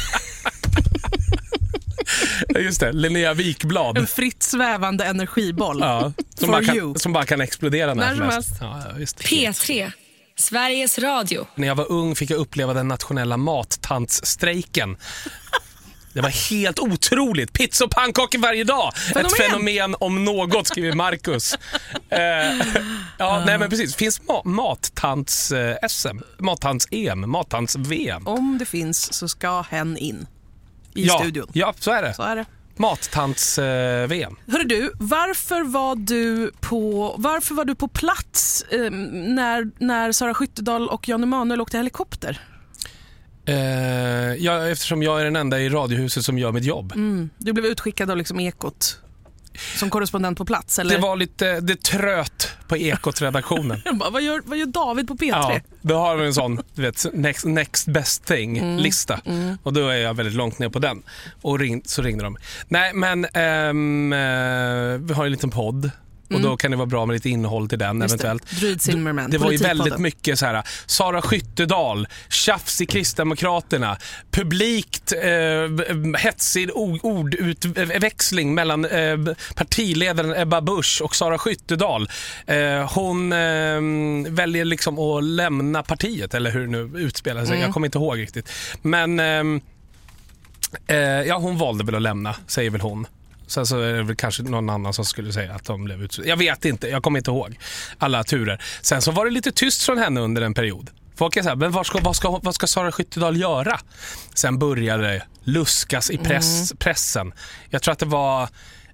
Just det, Linnea Wikblad. En fritt svävande energiboll. Ja, som, bara kan, som bara kan explodera när som helst. Ja, just det. P tre, Sveriges Radio. När jag var ung fick jag uppleva den nationella mattantsstrejken. Det var helt otroligt. Pizza och pannkakor varje dag. Fenomen. Ett fenomen om något, skriver Marcus. eh, ja, uh. nej men precis. Finns ma- mattants-S M, mattants-E M, mattants-V M. Om det finns så ska hen in i ja, studion. Ja, så är det. Så är det. Mattants-V M. Hörru du, varför var du på, varför var du på plats eh, när, när Sara Skyttedal och Jan Emanuel åkte helikopter? Uh, ja, eftersom jag är den enda i radiohuset som gör mitt jobb. Mm. Du blev utskickad av liksom Ekot som korrespondent på plats, eller? Det var lite, det tröt på Ekot-redaktionen. bara, vad, gör, vad gör David på P tre? Ja, då har vi en sån, du vet, next, next best thing-lista. Mm. Mm. Och då är jag väldigt långt ner på den. Och ring, så ringde de. Nej, men um, uh, vi har en liten podd. Och mm. då kan det vara bra med lite innehåll till den. Just eventuellt. Det, det var ju väldigt mycket så här. Sara Skyttedal, tjafs i Kristdemokraterna, publikt eh, hetsig ordutväxling mellan eh, partiledaren Ebba Busch och Sara Skyttedal. Eh, hon eh, väljer liksom att lämna partiet, eller hur nu utspelar sig. Mm. Jag kommer inte ihåg riktigt. Men eh, eh, ja, hon valde väl att lämna, säger väl hon. Sen så är det väl kanske någon annan som skulle säga att de blev utslagna. Jag vet inte, jag kommer inte ihåg alla turer. Sen så var det lite tyst från henne under en period. Folk är så här, men vad ska, vad ska, vad ska Sara Skyttedal göra? Sen började det luskas i press, mm. pressen. Jag tror att det var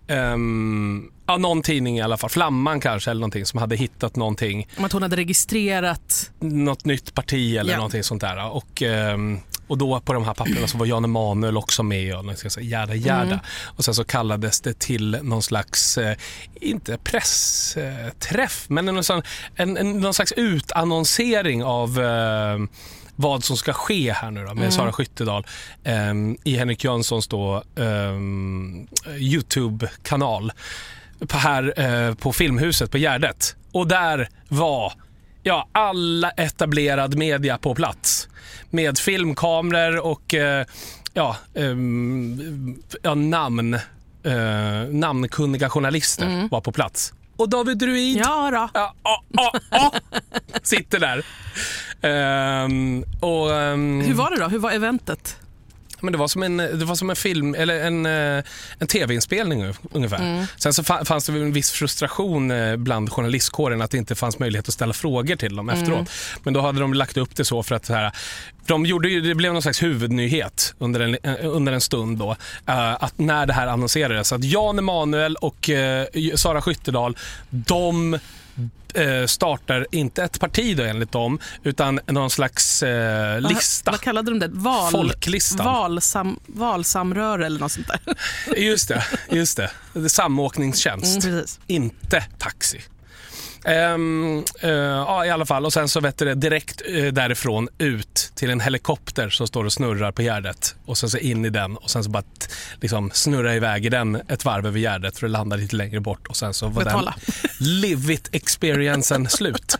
um, ja, någon tidning i alla fall, Flamman kanske eller någonting, som hade hittat någonting. Om att hon hade registrerat något nytt parti eller ja. någonting sånt där. Och, um, och då på de här papperna så var Jan Emanuel också med och jag ska säga, jäda, jäda. Mm. Och sen så kallades det till någon slags, eh, inte pressträff, eh, men en, sån, en, en, någon slags utannonsering av eh, vad som ska ske här nu då, med mm. Sara Skyttedal eh, i Henrik Jönssons då, eh, YouTube-kanal på, här, eh, på Filmhuset på Gärdet. Och där var ja, alla etablerad media på plats. Med filmkameror och eh, ja, eh, ja, namn, eh, namnkunniga journalister mm. var på plats. Och David Druid ja, då. Ja, oh, oh, oh, sitter där. Um, och, um, Hur var det då? Hur var eventet? Men det var som en det var som en film eller en en tv-inspelning ungefär. Mm. Sen så fanns det en viss frustration bland journalistkåren att det inte fanns möjlighet att ställa frågor till dem efteråt. Mm. Men då hade de lagt upp det så för att så här, de gjorde ju, det blev någon slags huvudnyhet under en under en stund då att när det här annonserades att Jan Emanuel och Sara Skyttedal, de startar inte ett parti då enligt dem, utan någon slags eh, lista. Vad kallade de det? Val, Folklistan. Valsam, valsamrör eller något sånt där. Just det, just det. Det är samåkningstjänst. Mm, inte taxi. Um, uh, ja, i alla fall. Och sen så vet det direkt uh, därifrån ut till en helikopter som står och snurrar på Gärdet. Och sen så in i den och sen så bara t- liksom snurra iväg i den ett varv över Gärdet för att landa lite längre bort. Och sen så var Betala. den live it experiencen slut.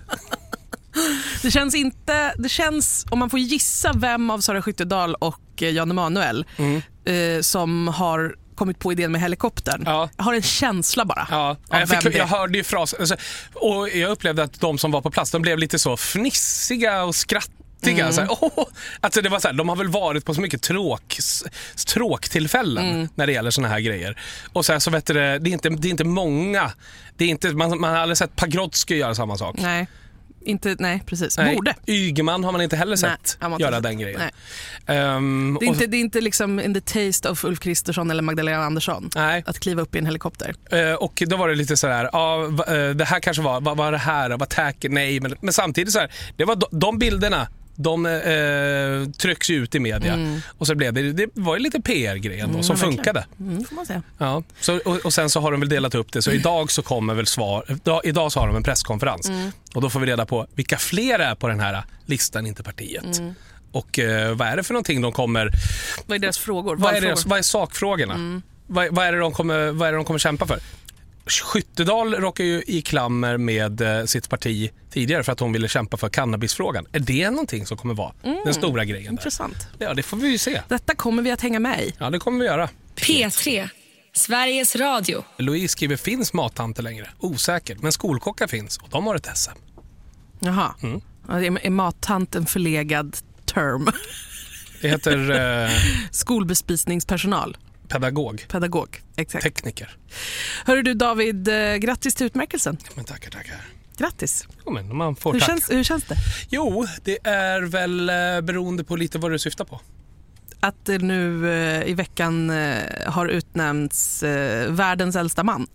Det känns inte, det känns, om man får gissa vem av Sara Skyttedal och Jan Emanuel mm. uh, som har kommit på idén med helikoptern. Ja. Jag har en känsla bara. Ja. Jag, fick, jag hörde ju frasen alltså, och jag upplevde att de som var på plats, de blev lite så fnissiga och skrattiga. Mm. Så här, oh, alltså det var så här, de har väl varit på så mycket tråk, tråktillfällen mm. när det gäller såna här grejer. Och så här, så vet du, det är inte det är inte många. Det är inte man man har aldrig sett Pagrotsky göra samma sak. Nej. Inte, nej, precis. Nej, Borde. Ygeman har man inte heller sett nej, göra den grejen. Um, det, är inte, det är inte liksom in the taste of Ulf Kristersson eller Magdalena Andersson nej. Att kliva upp i en helikopter. Uh, och då var det lite så här, ja, uh, det här kanske var, vad var det här? Vad tack? Nej, men, men samtidigt så här, det var de, de bilderna de eh, trycks ut i media mm. och så blev det, det var ju lite P R-grej ändå mm, som funkade. Mm, får man säga. Ja, så, och, och sen så har de väl delat upp det så idag så kommer väl svar, idag, idag så har de en presskonferens mm. och då får vi reda på vilka fler är på den här listan, inte partiet. Mm. Och eh, vad är det för någonting de kommer... Vad är deras frågor? Vad är, deras, vad är sakfrågorna? Mm. Vad, vad, är det de kommer, vad är det de kommer kämpa för? Skyttedal råkar ju i klammer med eh, sitt parti tidigare för att hon ville kämpa för cannabisfrågan. Är det någonting som kommer vara mm. den stora grejen? Intressant. Där? Ja, det får vi ju se. Detta kommer vi att hänga med i. Ja, det kommer vi göra. P tre, Sveriges Radio. Louise skriver, finns mattanter längre? Osäkert, men skolkockar finns och de har ett S M. Jaha, mm. ja, är mattant en förlegad term? Det heter... Eh... Skolbespisningspersonal. Pedagog. Pedagog, exakt. Tekniker. Hörru du David, eh, grattis till utmärkelsen. Men tackar, tackar. Grattis. Ja, men man får hur, tack. Känns, hur känns det? Jo, det är väl eh, beroende på lite vad du syftar på. Att det nu eh, i veckan eh, har utnämnts eh, världens äldsta man.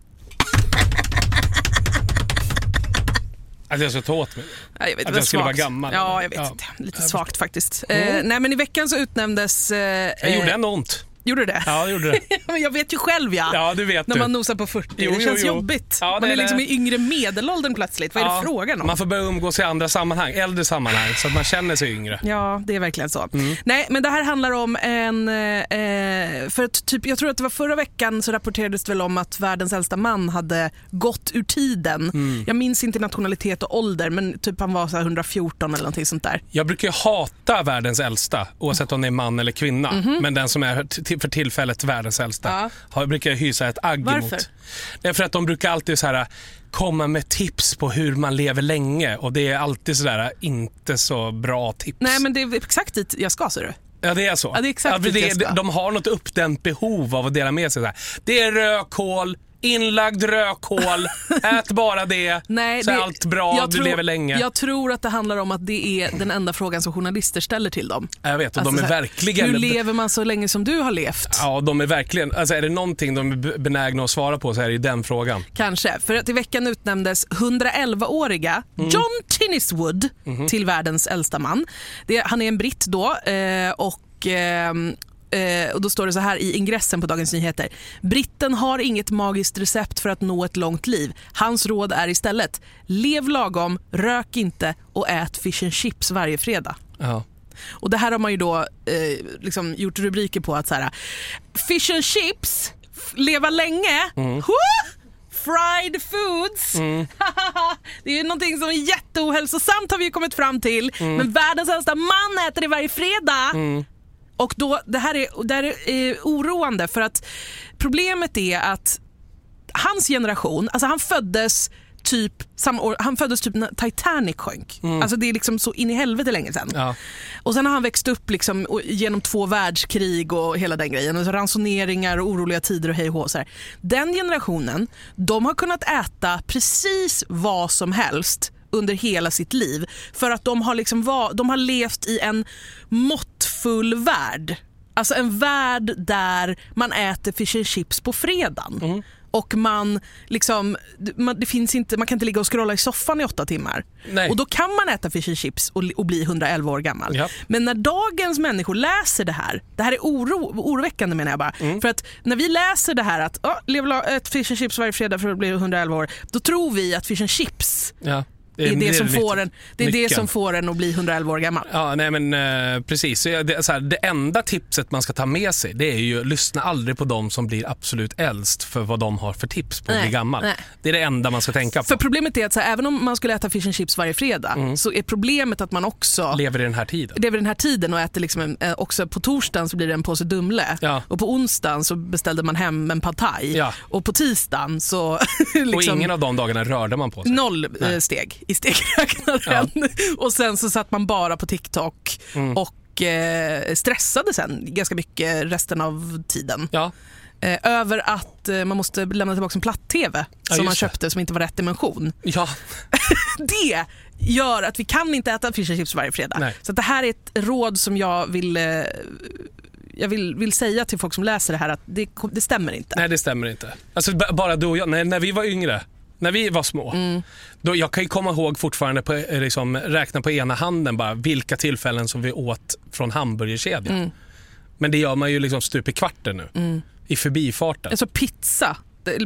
Att jag ska ta åt mig. Ja, jag vet, att jag skulle vara gammal. Ja, jag vet ja. inte. Lite svagt faktiskt. Mm. Eh, nej, men i veckan så utnämndes... Eh, jag gjorde ändå ont. Gjorde det? Ja, det gjorde det. Men jag vet ju själv, ja. Ja, du vet När du. man nosar på fyrtio. Jo, det känns jo, jo. jobbigt. Ja, man är, är liksom i yngre medelåldern plötsligt. Vad är ja, det frågan om? Man får börja umgås i andra sammanhang, äldre sammanhang, så att man känner sig yngre. Ja, det är verkligen så. Mm. Nej, men det här handlar om en... Eh, för att typ, jag tror att det var förra veckan så rapporterades det väl om att världens äldsta man hade gått ur tiden. Mm. Jag minns inte nationalitet och ålder, men typ han var så här hundrafjorton eller någonting sånt där. Jag brukar ju hata världens äldsta, oavsett om det är man eller kvinna. Mm-hmm. Men den som är t- för tillfället världens äldsta ja. har, brukar jag hysa ett agg Varför? emot. Det är för att de brukar alltid så här komma med tips på hur man lever länge, och det är alltid så där inte så bra tips. Nej, men det är exakt dit jag ska, så du. Ja, det är så. Ja, det är exakt ja, det, de, de har något uppdämt behov av att dela med sig. Så här. Det är rödkål, inlagd rödkål, ät bara det, Nej, så är det, allt bra, du tror, lever länge. Jag tror att det handlar om att det är den enda frågan som journalister ställer till dem. Jag vet, och alltså, de är så här, verkligen... Hur lever man så länge som du har levt? Ja, de är verkligen... Alltså är det någonting de är benägna att svara på så är det den frågan. Kanske, för att i veckan utnämndes hundraelva-åriga mm. John Tinniswood mm-hmm. till världens äldsta man. Det, han är en britt då eh, och... Eh, och då står det så här i ingressen på Dagens Nyheter. Britten har inget magiskt recept för att nå ett långt liv. Hans råd är istället: lev lagom, rök inte och ät fish and chips varje fredag. Ja. Och det här har man ju då eh, liksom gjort rubriker på att så här, fish and chips, leva länge. Mm. Fried foods. Mm. Det är ju någonting som är jätteohälsosamt har vi ju kommit fram till. Mm. Men världens äldsta man äter det varje fredag. Mm. Och då, det här är, det här är eh, oroande för att problemet är att hans generation, alltså han föddes typ samma år, han föddes typ när Titanic sjönk. Mm. Alltså det är liksom så in i helvete länge sedan. Ja. Och sen har han växt upp liksom genom två världskrig och hela den grejen. Och så ransoneringar och oroliga tider och hej och hå, så här. Den generationen, de har kunnat äta precis vad som helst under hela sitt liv för att de har liksom var, de har levt i en måttfull värld. Alltså en värld där man äter fish and chips på fredagen. Mm. Och man liksom man, det finns inte, man kan inte ligga och scrolla i soffan i åtta timmar. Nej. Och då kan man äta fish and chips och, och bli hundraelva år gammal. Ja. Men när dagens människor läser det här, det här är oro, oroväckande menar jag bara. Mm. För att när vi läser det här att oh, lever ett fish and chips varje fredag för att bli hundraelva år, då tror vi att fish and chips ja. Det är, det, det, som får en, det, är det som får en att bli hundraelva år gammal. Ja, nej men eh, precis. Så det, så här, det enda tipset man ska ta med sig, det är ju lyssna aldrig på dem som blir absolut äldst för vad de har för tips på att nej, bli gammal. Nej. Det är det enda man ska tänka på. För problemet är att så här, även om man skulle äta fish and chips varje fredag mm. så är problemet att man också lever i den här tiden. Lever i den här tiden och äter liksom en, också på torsdagen så blir det en påse dumle. Ja. Och på onsdagen så beställde man hem en pad thai. Ja. Och på tisdagen så liksom, och ingen av de dagarna rörde man på sig. Noll nej. steg i stegräknaren. Ja. Och sen så satt man bara på TikTok mm. och eh, stressade sen ganska mycket resten av tiden. Ja. Eh, över att eh, man måste lämna tillbaka en platt-tv ja, som man köpte det. Som inte var rätt dimension. Ja. Det gör att vi kan inte äta fish and chips varje fredag. Nej. Så att det här är ett råd som jag vill... Eh, Jag vill, vill säga till folk som läser det här att det, det stämmer inte. Nej, det stämmer inte. Alltså bara du och jag, när, när vi var yngre, när vi var små, mm. då, jag kan ju komma ihåg fortfarande på, liksom, räkna på ena handen bara vilka tillfällen som vi åt från hamburgerkedjan. Mm. Men det gör man ju liksom stup i kvarten nu, mm. i förbifarten. Alltså pizza,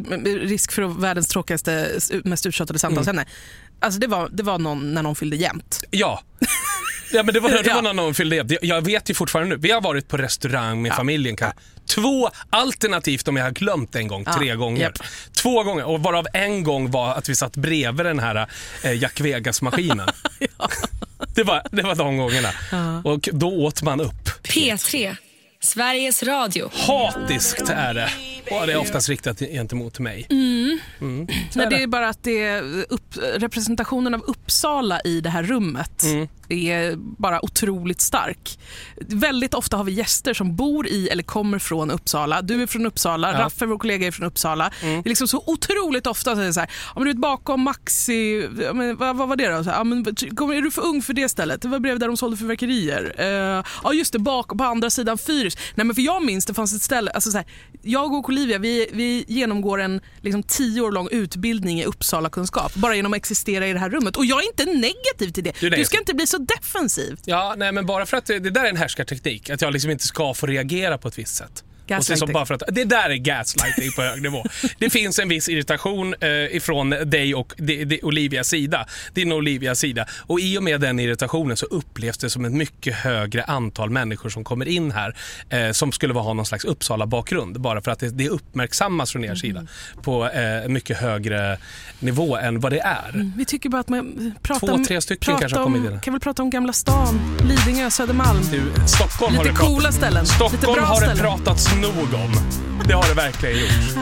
risk för världens tråkigaste, mest uttjatade samtalsämne. Mm. Alltså det var, det var någon, när någon fyllde jämt. Ja. Ja, men det var, det var när någon fyllde jämt. Jag vet ju fortfarande nu, vi har varit på restaurang med ja. familjen. Kan. Två alternativt om jag har glömt en gång, ja. tre gånger. Yep. Två gånger, och varav en gång var att vi satt bredvid den här eh, Jack Vegas-maskinen. Ja. det, var, det var de gångerna. Ja. Och då åt man upp. P tre, Sveriges Radio. Hatiskt är det. Och det är oftast riktat gentemot mig. Mm. Mm. Men det är bara att det är upp, representationen av Uppsala i det här rummet mm. är bara otroligt stark. Väldigt ofta har vi gäster som bor i eller kommer från Uppsala. Du är från Uppsala, ja. Raffe, vår kollega, är från Uppsala. Mm. Det är liksom så otroligt ofta så är det så här, ja, men du vet, bakom Maxi, ja, men, vad, vad var det då? Så här, ja, men, är du för ung för det stället? Det var bredvid där de sålde fyrverkerier. Uh, ja just det, bak på andra sidan Fyris. Nej men för jag minns det fanns ett ställe, alltså så här, jag och Olivia, vi, vi genomgår en liksom, tio år lång utbildning i Uppsala-kunskap bara genom att existera i det här rummet. Och jag är inte negativ till det. Du, du ska inte bli så defensiv. Ja, nej, men bara för att det, det där är en härskarteknik. Att jag liksom inte ska få reagera på ett visst sätt. Och så bara för att, det där är gaslighting på hög nivå. Det finns en viss irritation eh, ifrån dig och de, de, Olivias sida. Din och Olivias sida. Och i och med den irritationen så upplevs det som ett mycket högre antal människor som kommer in här eh, som skulle ha någon slags Uppsala-bakgrund. Bara för att det, det uppmärksammas från er sida mm. på eh, en mycket högre nivå än vad det är. Mm. Vi tycker bara att man pratar Två, tre stycken om, kanske har kommit in. Kan väl prata om Gamla stan, Lidingö, Södermalm. Du, Stockholm lite har det coola ställen. Stockholm lite bra har ställen. Det pratats nog om. Det har det verkligen gjort.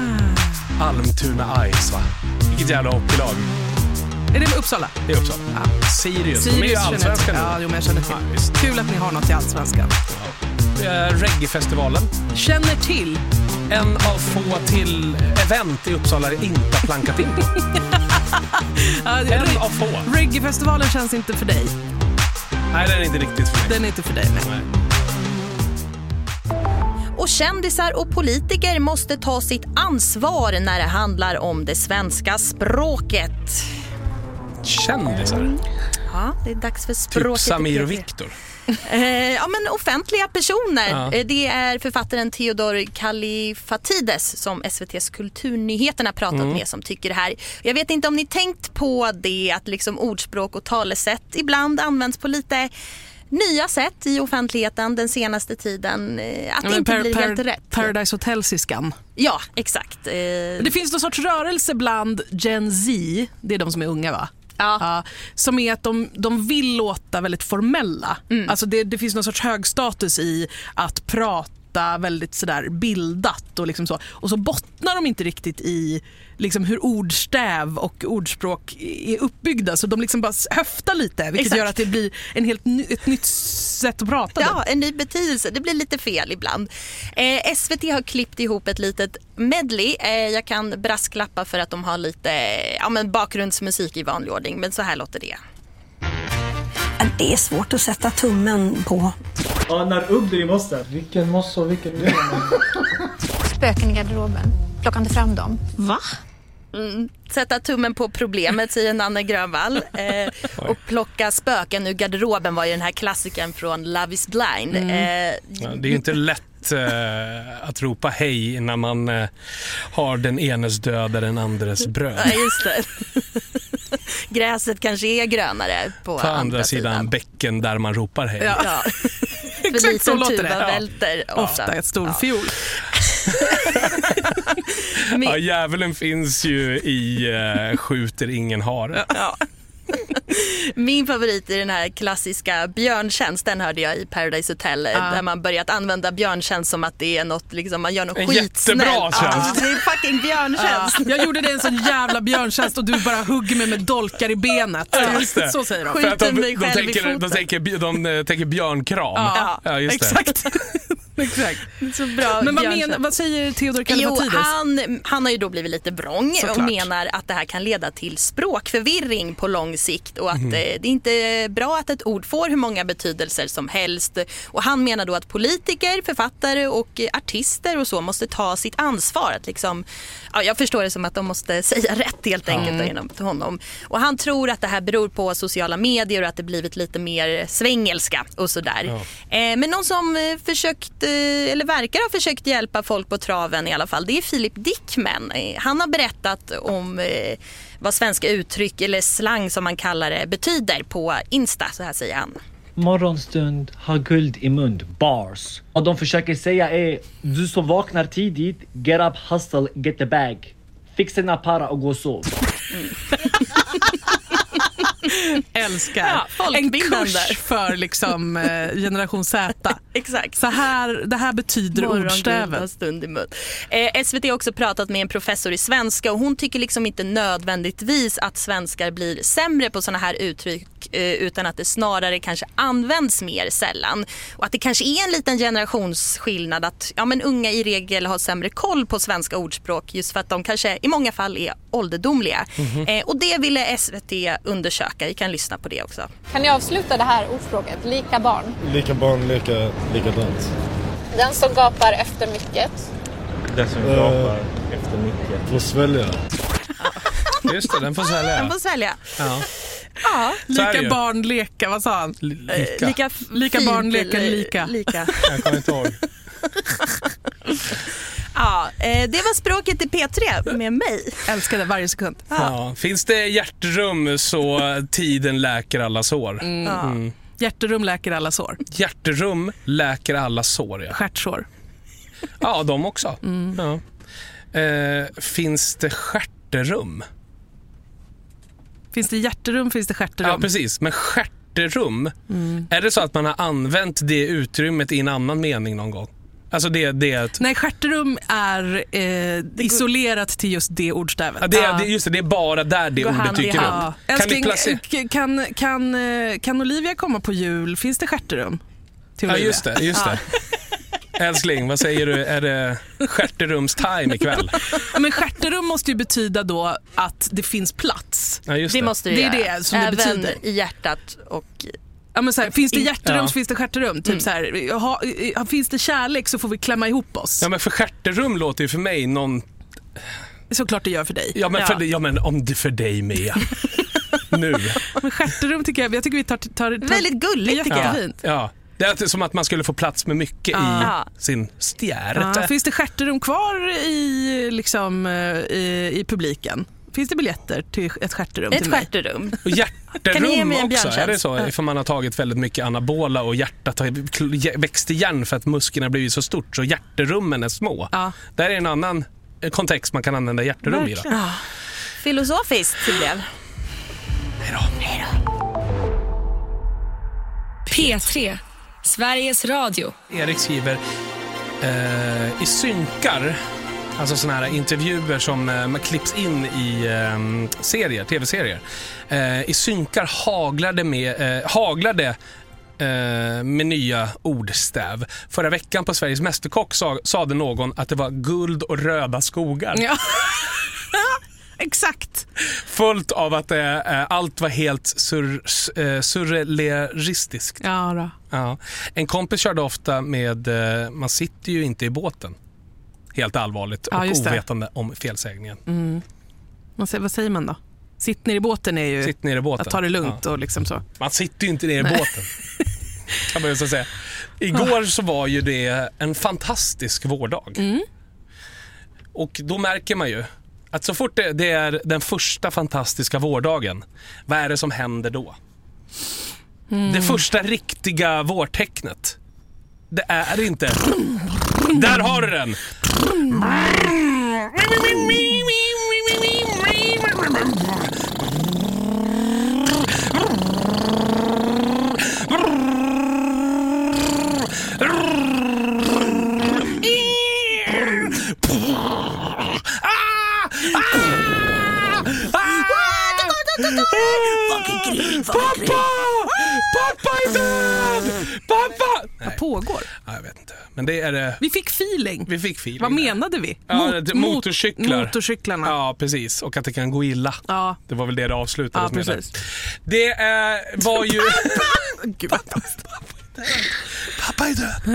Almtuna Ice, va? Vilket jävla hockeylag. Är det med Uppsala? Det är Uppsala. Ja. Sirius, Sirius de är ju allsvenskan nu. Ja, jo, men jag känner till. Ja, kul att ni har något i allsvenskan. Ja. eh, reggae-festivalen. Känner till. En av få till event i Uppsala jag inte har plankat in på. Ja, en reg- av få. Reggae-festivalen känns inte för dig. Nej, den är inte riktigt för mig. Den är inte för dig, nej. nej. Och kändisar och politiker måste ta sitt ansvar när det handlar om det svenska språket. Kändisar? Ja, det är dags för språket. Typ Samir och Viktor. Eh, ja, men offentliga personer. Ja. Eh, Det är författaren Theodor Kallifatides som S V T:s Kulturnyheterna pratat Mm. med som tycker det här. Jag vet inte om ni tänkt på det att liksom ordspråk och talesätt ibland används på lite nya sätt i offentligheten den senaste tiden. eh, Att Ja, det inte par- blir par- helt rätt. Paradise Hotel-siskan. Ja, exakt. Eh, Det finns någon sorts rörelse bland Gen Z, det är de som är unga va? Ja. Ja, som är att de, de vill låta väldigt formella. Mm. Alltså det, det finns någon sorts hög status i att prata väldigt sådär bildat och liksom så. Och så bottnar de inte riktigt i liksom hur ordstäv och ordspråk är uppbyggda. Så de liksom bara höftar lite, vilket Exakt. gör att det blir en helt ny, ett nytt sätt att prata. Ja, en ny betydelse. Det blir lite fel ibland. Eh, S V T har klippt ihop ett litet medley. Eh, jag kan brasklappa för att de har lite ja, men bakgrundsmusik i vanlig ordning. Men så här låter det. Det är svårt att sätta tummen på. Ja, när Ugder i morse. Vilken mossa och vilken... Spöken i garderoben. Plockade inte fram dem. Va? Mm, sätta tummen på problemet, säger Nanne Grönvall. Eh, och plocka spöken ur garderoben var ju den här klassikern från Love is blind. Mm. Eh, ja, det är ju inte lätt eh, att ropa hej när man eh, har den enes död och den andres bröd. Ja, just det. Gräset kanske är grönare på, på andra, andra sidan, sidan bäcken där man ropar hej. Ja. Ja. Exakt så låter det. Välter ja. Ofta ett stor ja. fiol. Ja, djävulen finns ju i uh, skjuter ingen har. Ja. Min favorit är den här klassiska björntjänst. Den hörde jag i Paradise Hotel ah. där man börjat använda björntjänst som att det är något, liksom, man gör något en skitsnällt. Jättebra tjänst. Ah, det är fucking björntjänst. Ah. Jag gjorde det en sån jävla björntjänst och du bara hugger mig med dolkar i benet. Ja, just det. Så säger de. Skjuter de, mig de, själv tänker, i foten. de, tänker, de, de tänker björnkram. Ja, ja just exakt. Det. Exakt. Så bra. Men vad, men, vad säger Theodor Kallifatides? Jo, han, han har ju då blivit lite vrång Såklart. och menar att det här kan leda till språkförvirring på lång sikt och att mm. det är inte bra att ett ord får hur många betydelser som helst. Och han menar då att politiker, författare och artister och så måste ta sitt ansvar. Att liksom, ja, jag förstår det som att de måste säga rätt helt enkelt mm. genom honom. Och han tror att det här beror på sociala medier och att det blivit lite mer svängelska och sådär. Ja. Eh, men någon som eh, försökt eller verkar ha försökt hjälpa folk på traven i alla fall, det är Philip Dickman. Han har berättat om eh, vad svenska uttryck eller slang som man kallar det betyder på Insta, så här säger han. Morgonstund har guld i mun, bars. Och de försöker säga är, du som vaknar tidigt, get up, hustle, get the bag. Fixa dina para och gå och sov. Mm. Älskar. Ja, en kurs för liksom, eh, generation Z. Exakt. Så här, det här betyder ordstäven. Stund i mun. Eh, S V T har också pratat med en professor i svenska och hon tycker liksom inte nödvändigtvis att svenskar blir sämre på såna här uttryck eh, utan att det snarare kanske används mer sällan. Och att det kanske är en liten generationsskillnad att ja, men unga i regel har sämre koll på svenska ordspråk just för att de kanske i många fall är ålderdomliga. Mm-hmm. Eh, och det ville S V T undersöka. Vi kan lyssna på det också. Kan ni avsluta det här ordspråket? Lika barn. Lika barn, lika, likadant. Den som gapar efter mycket. Den som uh, gapar efter mycket. Får svälja. Just det, den får svälja. Den får svälja. Ja. Ja. Lika barn, leka, vad sa han? Lika. Lika, lika barn, leka, lika. lika. Jag kommer inte ihåg. Ja, det var språket i P tre med mig. Älskar det varje sekund. Ja. Ja. Finns det hjärterum så tiden läker alla sår. Mm. Mm. Hjärterum läker alla sår. Hjärterum läker alla sår, ja. Stjärtsår. Ja, de också. Mm. Ja. Eh, finns det stjärterum? Finns det hjärterum, finns det stjärterum? Ja, precis. Men stjärterum, mm. är det så att man har använt det utrymmet i en annan mening någon gång? Alltså det, det är ett... Nej, stjärterum är eh, isolerat till just det ordstävet. Ja, det är, det, just det, det är bara där det ordet hand dyker upp. Kan, Älskling, placera... kan, kan, kan Olivia komma på jul? Finns det stjärterum? Ja, just det. Just det. Älskling, vad säger du? Är det stjärterums-time ikväll? Ja, men stjärterum måste ju betyda då att det finns plats. Ja, just det. Det måste det, det är göra. det som Även det betyder. i hjärtat och... Ja, men så här, finns det hjärterum ja. så finns det stjärterum. Typ mm. så här, ha, finns det kärlek så får vi klämma ihop oss. Ja, men för stjärterum låter ju för mig någon... Såklart det gör för dig. Ja, men, ja. För, ja, men om det för dig med. Nu. Men stjärterum tycker jag, jag tycker vi tar... tar, tar väldigt gulligt tycker jag. Fint. Ja. Det är som att man skulle få plats med mycket ja. i sin stjärta. Ja. Finns det stjärterum kvar i, liksom, i, i publiken? Finns det biljetter till ett stjärterum? Ett stjärterum. Och hjärterum också, är det så? Ifall man har tagit väldigt mycket anabola och hjärtat har växt igen för att musklerna blivit så stort så hjärterummen är små. Ja. Där är en annan kontext man kan använda hjärterum i. Ja. Filosofiskt det blev. Hej då. Hej då. P tre, Sveriges Radio. Erik skriver eh, i synkar, alltså såna här intervjuer som eh, man klipps in i eh, serier, tv-serier. Eh, I synkar haglade med eh, haglade eh, med nya ordstäv. Förra veckan på Sveriges Mästerkock sa, sade någon att det var guld och röda skogar. Ja. Exakt. Fullt av att eh, allt var helt sur, eh, surrealistiskt. Ja, då. Ja. En kompis körde ofta med eh, man sitter ju inte i båten. Helt allvarligt ja, och ovetande om felsägningen. Mm. Man säger, vad säger man då? Sitt ner i båten är ju Sitt ner i båten. Att ta det lugnt ja. och liksom så. Man sitter ju inte ner i Nej. båten. Kan man ju så säga. Igår oh. så var ju det en fantastisk vårdag. Mm. Och då märker man ju att så fort det, det är den första fantastiska vårdagen, vad är det som händer då? Mm. Det första riktiga vårtecknet, det är inte... Där har du den! Pappa! Pappa är död! Pappa! Vad pågår? Ja, jag vet inte. Men det är det. Vi fick feeling. Vi fick feeling. Vad menade vi? Ja, mot, motorcyklar. Motorcyklarna. Ja, precis. Och att det kan gå illa. Ja. Det var väl det det avslutades ja, med. Det äh, var ju... Gud, vad pappa är död.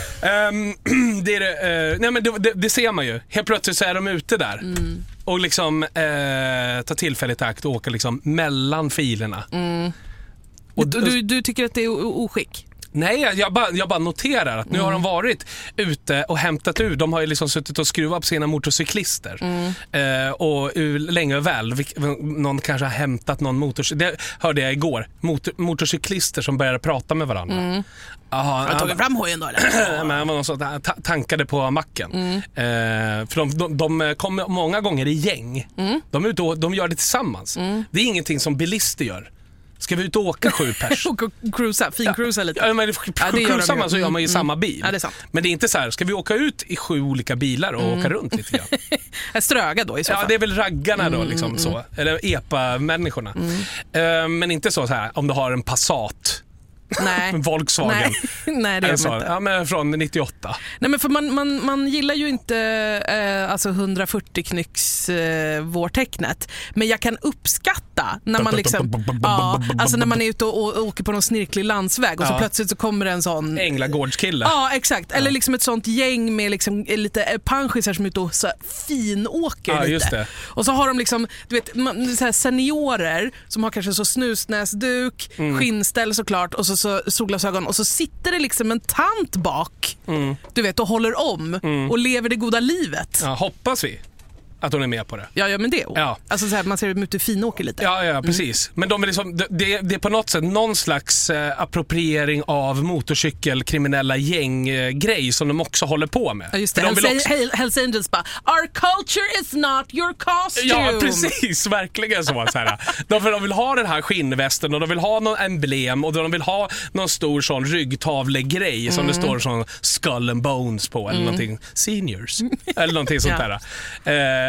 um, det, är det, uh, nej, men det, det, det ser man ju. Helt plötsligt så är de ute där. Mm. Och liksom uh, ta tillfälligt akt och åka liksom mellan filerna. Mm. Och du, du, du tycker att det är oskick? Nej, jag, jag, bara, jag bara noterar att nu mm. har de varit ute och hämtat ut. De har ju liksom suttit och skruvat på sina motorcyklister. Mm. Eh, och länge och väl, någon kanske har hämtat någon motorcykel. Det hörde jag igår. Motor, motorcyklister som började prata med varandra. Mm. Aha, har du tagit fram hojen då eller? Men man så tankade på macken. Mm. Eh, för de, de, de kommer många gånger i gäng. Mm. De, är ute och, de gör det tillsammans. Mm. Det är ingenting som bilister gör. Ska vi ut och åka sju pers? Och cruisa, fin cruisa lite. Ja, men ja, det gör man så gör man ju mm. samma bil. Ja, det är sant. Men det är inte så här, ska vi åka ut i sju olika bilar och mm. åka runt lite grann? Ströga då i så fall. Ja, det är väl raggarna mm, då liksom mm, så. Eller epa-människorna. Mm. Uh, men inte så, så här, om du har en Passat. Nej. Volkswagen. Nej, Nej det gör man inte. Ja, men från nittioåtta. Nej, men för man, man, man gillar ju inte eh, alltså hundrafyrtio knycks eh, vårtecknet. Men jag kan uppskatta när man liksom ja, alltså när man är ute och, och åker på någon snirklig landsväg och så ja. plötsligt så kommer en sån Änglagårdskille. Ja, exakt. Eller liksom ett sånt gäng med liksom lite panschisar som är ute och så finåker ja, lite. Just det. Och så har de liksom, du vet, så här seniorer som har kanske så snusnäsduk, mm. skinnställ såklart och så Så solglasögon och så sitter det liksom en tant bak mm. du vet och håller om mm. och lever det goda livet. Ja, hoppas vi att hon är med på det. Ja, ja men det. Ja. Alltså så här, man ser dem ute finåker lite. Ja, ja, precis. Mm. Men de är liksom, det, det är på något sätt någon slags eh, appropriering av motorcykelkriminella gänggrej eh, som de också håller på med. Ja, just det. Hells, också... Hells Angels bara, our culture is not your costume. Ja, precis. Verkligen så. så här. De, de vill ha den här skinnvästen och de vill ha någon emblem och de vill ha någon stor sån ryggtavlegrej mm. som det står sån Skull and Bones på eller mm. någonting. Seniors. eller någonting sånt ja. där. Eh,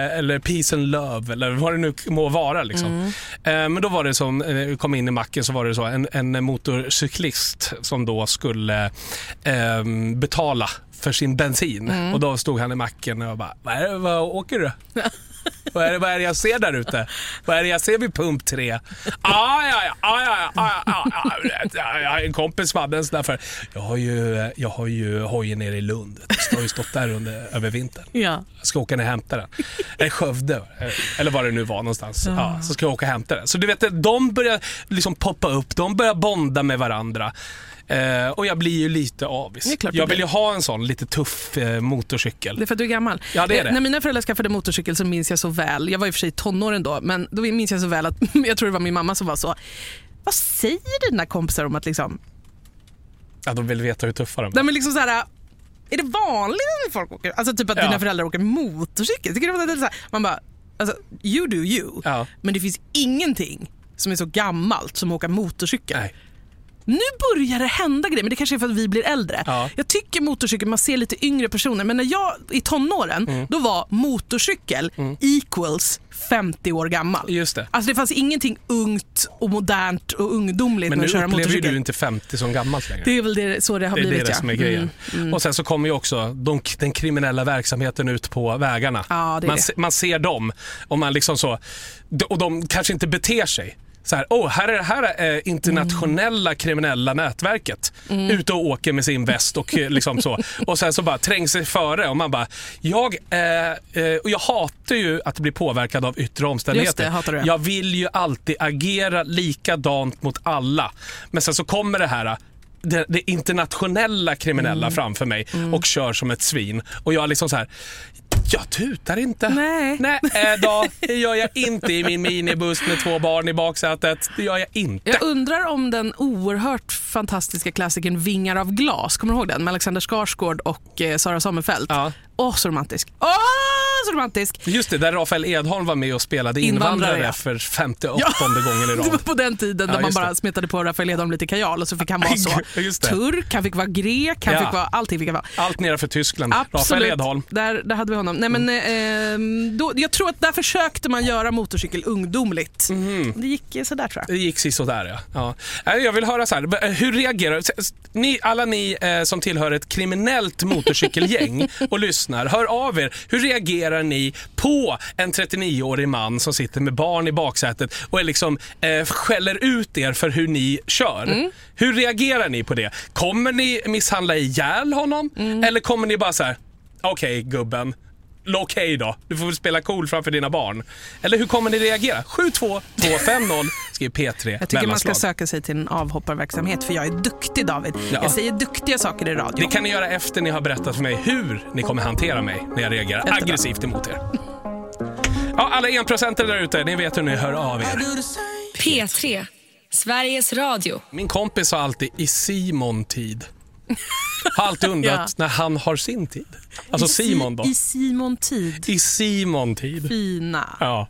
eller peace and love eller vad det nu må vara liksom. Mm. Eh, men då var det som eh, kom in i macken så var det så en, en motorcyklist som då skulle eh, betala för sin bensin mm. och då stod han i macken och bara, vad, är det, vad åker du? Vad är, det, vad är det jag ser där ute? Vad är det jag ser vid pump tre? Ah, ja, ja, ah, ja, ah, ja, ah, ja. Jag har en kompis som hade en sån där för jag har ju, jag har ju hojen nere i Lund. Jag har ju stått där under, över vintern. Ja. Jag ska åka ner och hämta den. Eller Skövde, eller var det nu var någonstans. Ja. Ja, så ska jag åka och hämta den. Så du vet, de börjar liksom poppa upp. De börjar bonda med varandra. Uh, och jag blir ju lite avis. Jag vill ju ha en sån lite tuff uh, motorcykel. Det är för att du är gammal. Ja, det är det. När mina föräldrar skaffade motorcykel så minns jag så väl. Jag var i och för sig tonåren då, men då minns jag så väl att jag tror det var min mamma som var så. Vad säger dina kompisar om att liksom... Ja, de vill veta hur tuffa de är. De är liksom så här... Är det vanligt när folk åker? Alltså typ att ja. dina föräldrar åker motorcykel. Tycker du att det är så här? Man bara, alltså, you do you. Ja. Men det finns ingenting som är så gammalt som att åka motorcykel. Nej. Nu börjar det hända grejer, men det kanske är för att vi blir äldre. Ja. Jag tycker motorcykel, man ser lite yngre personer. Men när jag i tonåren, mm. då var motorcykel mm. equals femtio år gammal. Just det. Alltså det fanns ingenting ungt och modernt och ungdomligt men med att köra motorcykel. Men nu upplever du inte femtio som gammalt längre. Det är väl det, så det har det, blivit, det är det ja. som är grejen. Mm. Mm. Och sen så kommer ju också de, den kriminella verksamheten ut på vägarna. Ja, det är man, det. Se, man ser dem och man liksom så, och de kanske inte beter sig. Så här, oh, här är det här är internationella mm. kriminella nätverket mm. ute och åker med sin väst och liksom så. Och sen så bara tränger sig före och man bara, jag, eh, eh, och jag hatar ju att bli påverkad av yttre omständigheter. Just det, hatar du. Jag vill ju alltid agera likadant mot alla. Men sen så kommer det här det, det internationella kriminella mm. framför mig mm. och kör som ett svin. Och jag liksom så här, jag tutar inte. Nej. Nej, äh, då, det gör jag inte i min minibuss med två barn i baksätet. Det gör jag inte. Jag undrar om den oerhört fantastiska klassikern Vingar av glas, kommer du ihåg den? Med Alexander Skarsgård och eh, Sara Sommerfeld. Ja. Åh, så romantisk. Åh, så romantisk. Just det, där Rafael Edholm var med och spelade invandrare, invandrare ja. för femtioåttonde ja. gången i rad. Det var på den tiden ja, där man bara det. smetade på Rafael Edholm lite kajal och så fick han vara så turk, han fick vara grek, han ja. fick vara, allting fick han vara. Allt nere för Tyskland. Absolut. Rafael Edholm. Där, där hade vi honom. Nej, men, mm. eh, då, jag tror att där försökte man göra motorcykel ungdomligt. Mm. Det gick sådär, tror jag. Det gick sådär, ja. ja. Jag vill höra så här, hur reagerar ni, alla ni eh, som tillhör ett kriminellt motorcykelgäng och lyssnar, hör av er. Hur reagerar ni på en trettionioårig man som sitter med barn i baksätet och är liksom eh, skäller ut er för hur ni kör? Mm. Hur reagerar ni på det? Kommer ni misshandla ihjäl honom? Mm. Eller kommer ni bara så här, okej okay, gubben, okej okay då, du får väl spela cool framför dina barn. Eller hur kommer ni reagera? sju två två fem noll skriv P tre. Jag tycker man ska söka sig till en avhopparverksamhet, för jag är duktig, David. Ja. Jag säger duktiga saker i radio. Det kan ni göra efter ni har berättat för mig hur ni kommer hantera mig när jag reagerar Jättebra. aggressivt emot er. Ja, alla enprocentare där ute, ni vet hur ni hör av er. P tre, Sveriges Radio. Min kompis har alltid i Simon-tid. Har alltid undrat ja. när han har sin tid. Alltså I Simon då. I Simon-tid. I Simon-tid. Fina. Ja.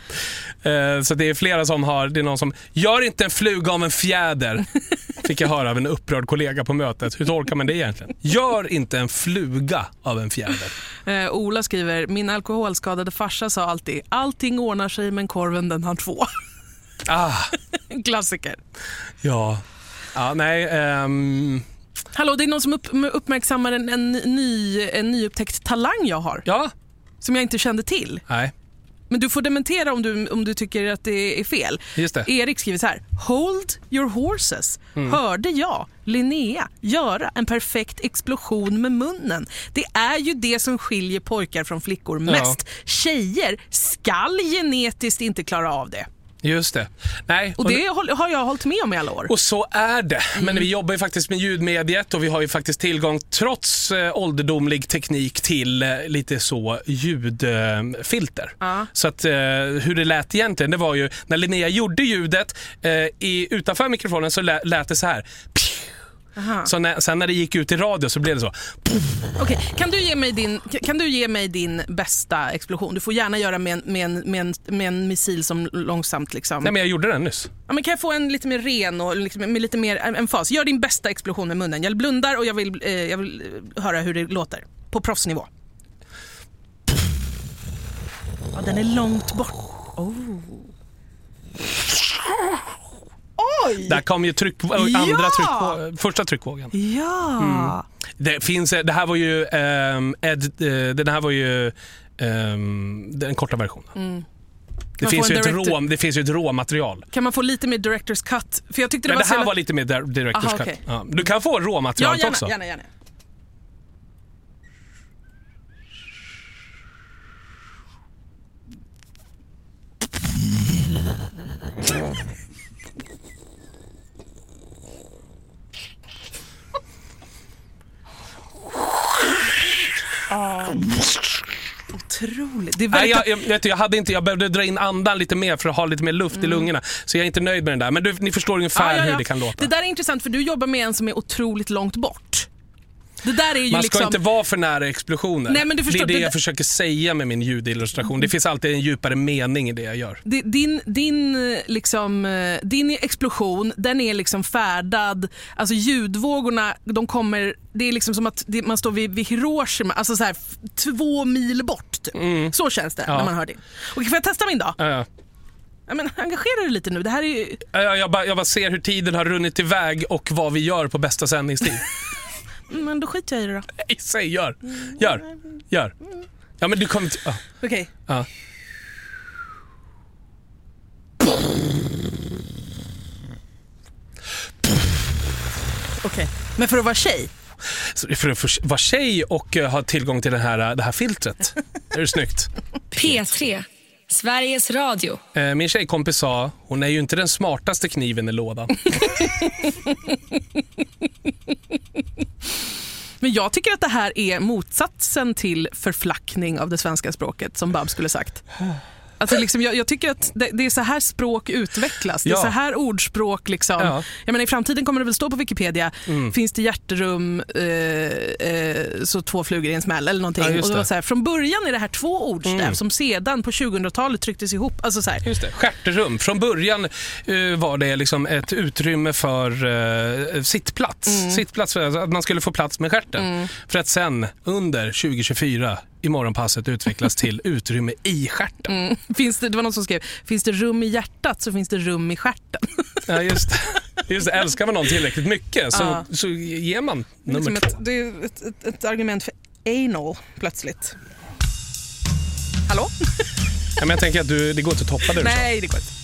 Eh, så det är flera som har, det är någon som, gör inte en fluga av en fjäder. Fick jag höra av en upprörd kollega på mötet. Hur tolkar man det egentligen? Gör inte en fluga av en fjäder. Eh, Ola skriver, min alkoholskadade farsa sa alltid, allting ordnar sig men korven den har två. Ah. En klassiker. Ja. Ja, nej, ehm... Hallå, det är någon som upp, uppmärksammar en, en, ny, en nyupptäckt talang jag har. Ja. Som jag inte kände till. Nej. Men du får dementera om du, om du tycker att det är fel. Just det. Erik skriver så här, hold your horses. Mm. Hörde jag Linnea göra en perfekt explosion med munnen. Det är ju det som skiljer pojkar från flickor mest. Ja. Tjejer skall genetiskt inte klara av det. Just det. Nej, och det och, har jag hållit med om i alla år. Och så är det. Men mm. vi jobbar ju faktiskt med ljudmediet och vi har ju faktiskt tillgång, trots eh, ålderdomlig teknik, till eh, lite så ljudfilter. Eh, uh. Så att eh, hur det lät egentligen, det var ju när Linnea gjorde ljudet eh, i, utanför mikrofonen så lät, lät det så här. Aha. Så när, sen när det gick ut i radio så blev det så. Okej, okay, kan du ge mig din kan du ge mig din bästa explosion? Du får gärna göra med en, med en, med en, med en missil som långsamt liksom. Nej, men jag gjorde den nyss. Ja, men kan jag få en lite mer ren och liksom, med lite mer emfas? Gör din bästa explosion med munnen. Jag blundar och jag vill eh, jag vill höra hur det låter på proffsnivå. Ja, den är långt bort. Oh. Oj! Där kom ju tryck, andra ja! tryck, första tryckvågen. Ja. Mm. Det finns, det här var ju um, Ed, uh, den här var ju um, den korta versionen. Mm. Det finns, ju director... ett rå, det finns ju ett råmaterial. Kan man få lite mer director's cut? För jag tyckte det, Men var det här så... var lite mer director's Aha, cut. Okay. Ja. Du kan få råmaterial ja, också. Gärna, gärna. Ah. Otroligt. Det är väldigt... Nej, jag, jag, vet, jag, hade inte, jag behövde dra in andan lite mer för att ha lite mer luft mm. i lungorna. Så jag är inte nöjd med den där. Men du, ni förstår ungefär ah, ja, ja. hur det kan låta. Det där är intressant för du jobbar med en som är otroligt långt bort. Det där är ju Man ska liksom... inte vara för nära explosioner. Nej, men du förstår, det är det, det jag där... försöker säga med min ljudillustration. Det finns alltid en djupare mening i det jag gör. Din, din, liksom, din explosion, den är liksom färdad. Alltså ljudvågorna, de kommer... Det är liksom som att det, man står vid, vid Hiroshima, alltså så här, två mil bort. Typ. Mm. Så känns det ja. när man hör det. Okej, får jag testa min då? Ja, ja. Ja, men engagera dig lite nu. Det här är ju... ja, jag, bara, jag bara ser hur tiden har runnit iväg och vad vi gör på bästa sändningstid. Men då skiter jag i det då. Nej, säg gör. Gör. Gör. Ja, men du kommer inte... Ah. Okej. Okay. Ja. Okej. Okay. Men för att vara tjej? Så för att vara tjej och uh, ha tillgång till den här, det här filtret. Är det snyggt? P tre. Sveriges Radio. Eh, min tjejkompis sa, hon är ju inte den smartaste kniven i lådan. Men jag tycker att det här är motsatsen till förflackning av det svenska språket, som Bab skulle sagt. Alltså liksom, jag, jag tycker att det, det är så här språk utvecklas. Det är ja. så här ordspråk liksom. Ja. Jag menar, i framtiden kommer det väl stå på Wikipedia mm. finns det hjärterum eh, eh, så två flugor i en smäll eller någonting. Ja, och det var så här, från början är det här två ordstäv mm. som sedan på tjugohundratalet trycktes ihop. Alltså så här. Just det, hjärterum. Från början uh, var det liksom ett utrymme för uh, sittplats. Mm. Sittplats för att man skulle få plats med stjärten. Mm. För att sen under tjugo tjugofyra i morgonpasset utvecklas till utrymme i stjärten. Mm. Finns det, det var någon som skrev, finns det rum i hjärtat så finns det rum i stjärten. Ja, just det. Just det. Älskar man någon tillräckligt mycket så, ja. så ger man nummer liksom två. Ett, det är ett, ett, ett argument för anal plötsligt. Hallå? Ja, men jag tänker att du, det går inte att toppa det. Nej, det går inte.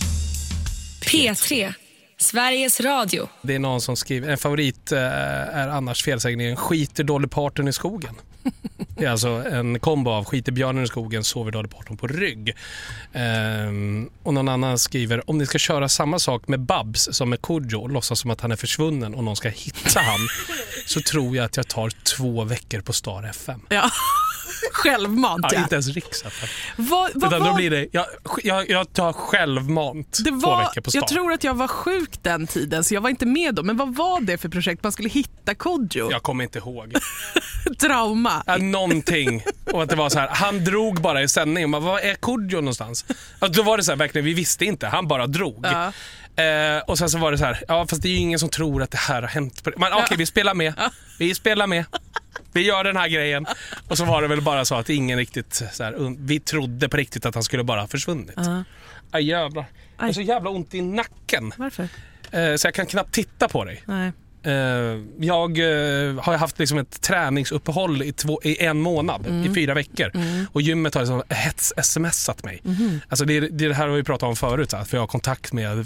P tre. Sveriges Radio. Det är någon som skriver, en favorit äh, är annars felsägningen, skiter Dolly Parton i skogen. Det är alltså en kombo av skiter björnen i skogen, sover Dolly Parton på rygg. Ehm, och någon annan skriver, om ni ska köra samma sak med Babs som med Kodjo och låtsas som att han är försvunnen och någon ska hitta han, så tror jag att jag tar två veckor på Star F M. Ja. Självmant, ja. Inte ens Riks. Vad, vad, Utan då blir det, jag, jag, jag tar självmant det var, två veckor på Star. Jag tror att jag var sjuk den tiden så jag var inte med då. Men vad var det för projekt? Man skulle hitta Kodjo. Jag kommer inte ihåg. Trauma. Ja, någonting. Och att det var så här, han drog bara i sändningen. Men vad är Kodjo någonstans? Alltså, då var det så här, verkligen, vi visste inte. Han bara drog. Ja. Eh, och sen så var det så här, ja fast det är ju ingen som tror att det här har hänt. Men okej, okay, vi spelar med. Vi spelar med. Vi gör den här grejen. Och så var det väl bara så att ingen riktigt så här, vi trodde på riktigt att han skulle bara ha försvunnit. Uh-huh. Aj jävlar. Jag har så jävla ont i nacken. Varför? Eh, så jag kan knappt titta på dig. Nej. Eh, jag eh, har haft liksom ett träningsuppehåll i, två, i en månad, mm. i fyra veckor. Mm. Och gymmet har liksom hets-smsat mig. Mm. Alltså det, det, det här har vi pratat om förut, så att för jag har kontakt med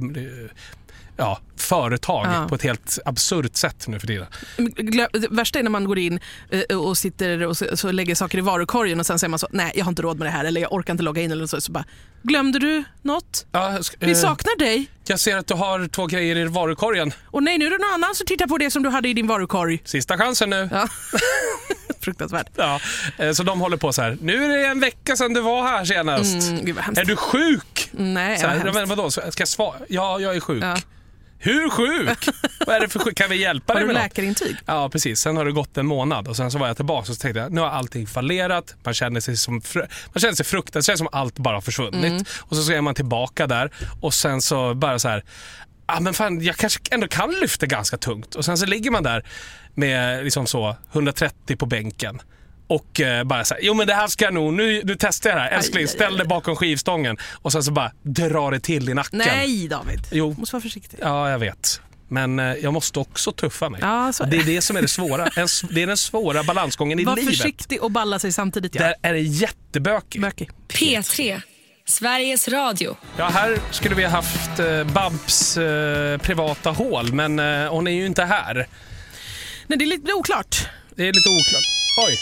ja, företag ja. på ett helt absurt sätt nu för tiden. Det värsta är när man går in och sitter och så, så lägger saker i varukorgen och sen säger man så, nej jag har inte råd med det här eller jag orkar inte logga in eller så, så bara, glömde du något? Ja, vi saknar dig. Jag ser att du har två grejer i varukorgen. Och nej, nu är det någon annan som tittar på det som du hade i din varukorg. Sista chansen nu. Ja. Fruktansvärt. Ja, så de håller på så här. Nu är det en vecka sedan du var här senast. Mm, gud vad hemskt. Är du sjuk? Nej, så här, men vadå? Ska jag svara? Ja, jag är sjuk. Ja. Hur sjuk? Vad är det för sjuk? Kan vi hjälpa dig med något? Har du läkarintyg? Ja, precis. Sen har det gått en månad och sen så var jag tillbaka och så tänkte jag, nu har allting fallerat. Man känner sig som fr- man känner sig fruktansvärt, det känns som allt bara har försvunnit. Mm. Och så är man tillbaka där och sen så bara så här, ja ah, men fan, jag kanske ändå kan lyfta ganska tungt. Och sen så ligger man där med liksom så hundratrettio på bänken. och eh, bara så här, jo men det här ska jag nog, nu, nu testar jag det här. Älskling, ställ dig bakom skivstången och sen så bara dra det till i nacken. Nej, David. Jo. Måste vara försiktig. Ja, jag vet. Men eh, jag måste också tuffa mig. Ja, så är det. det är det som är det svåra. En, det är den svåra balansgången i var livet. Var försiktig och balla sig samtidigt. Ja. Där är det jättebökig. Bökig. P tre, Sveriges Radio. Ja, här skulle vi ha haft eh, Babs eh, privata hål, men eh, hon är ju inte här. Nej, det är lite oklart. Det är lite oklart. Oj.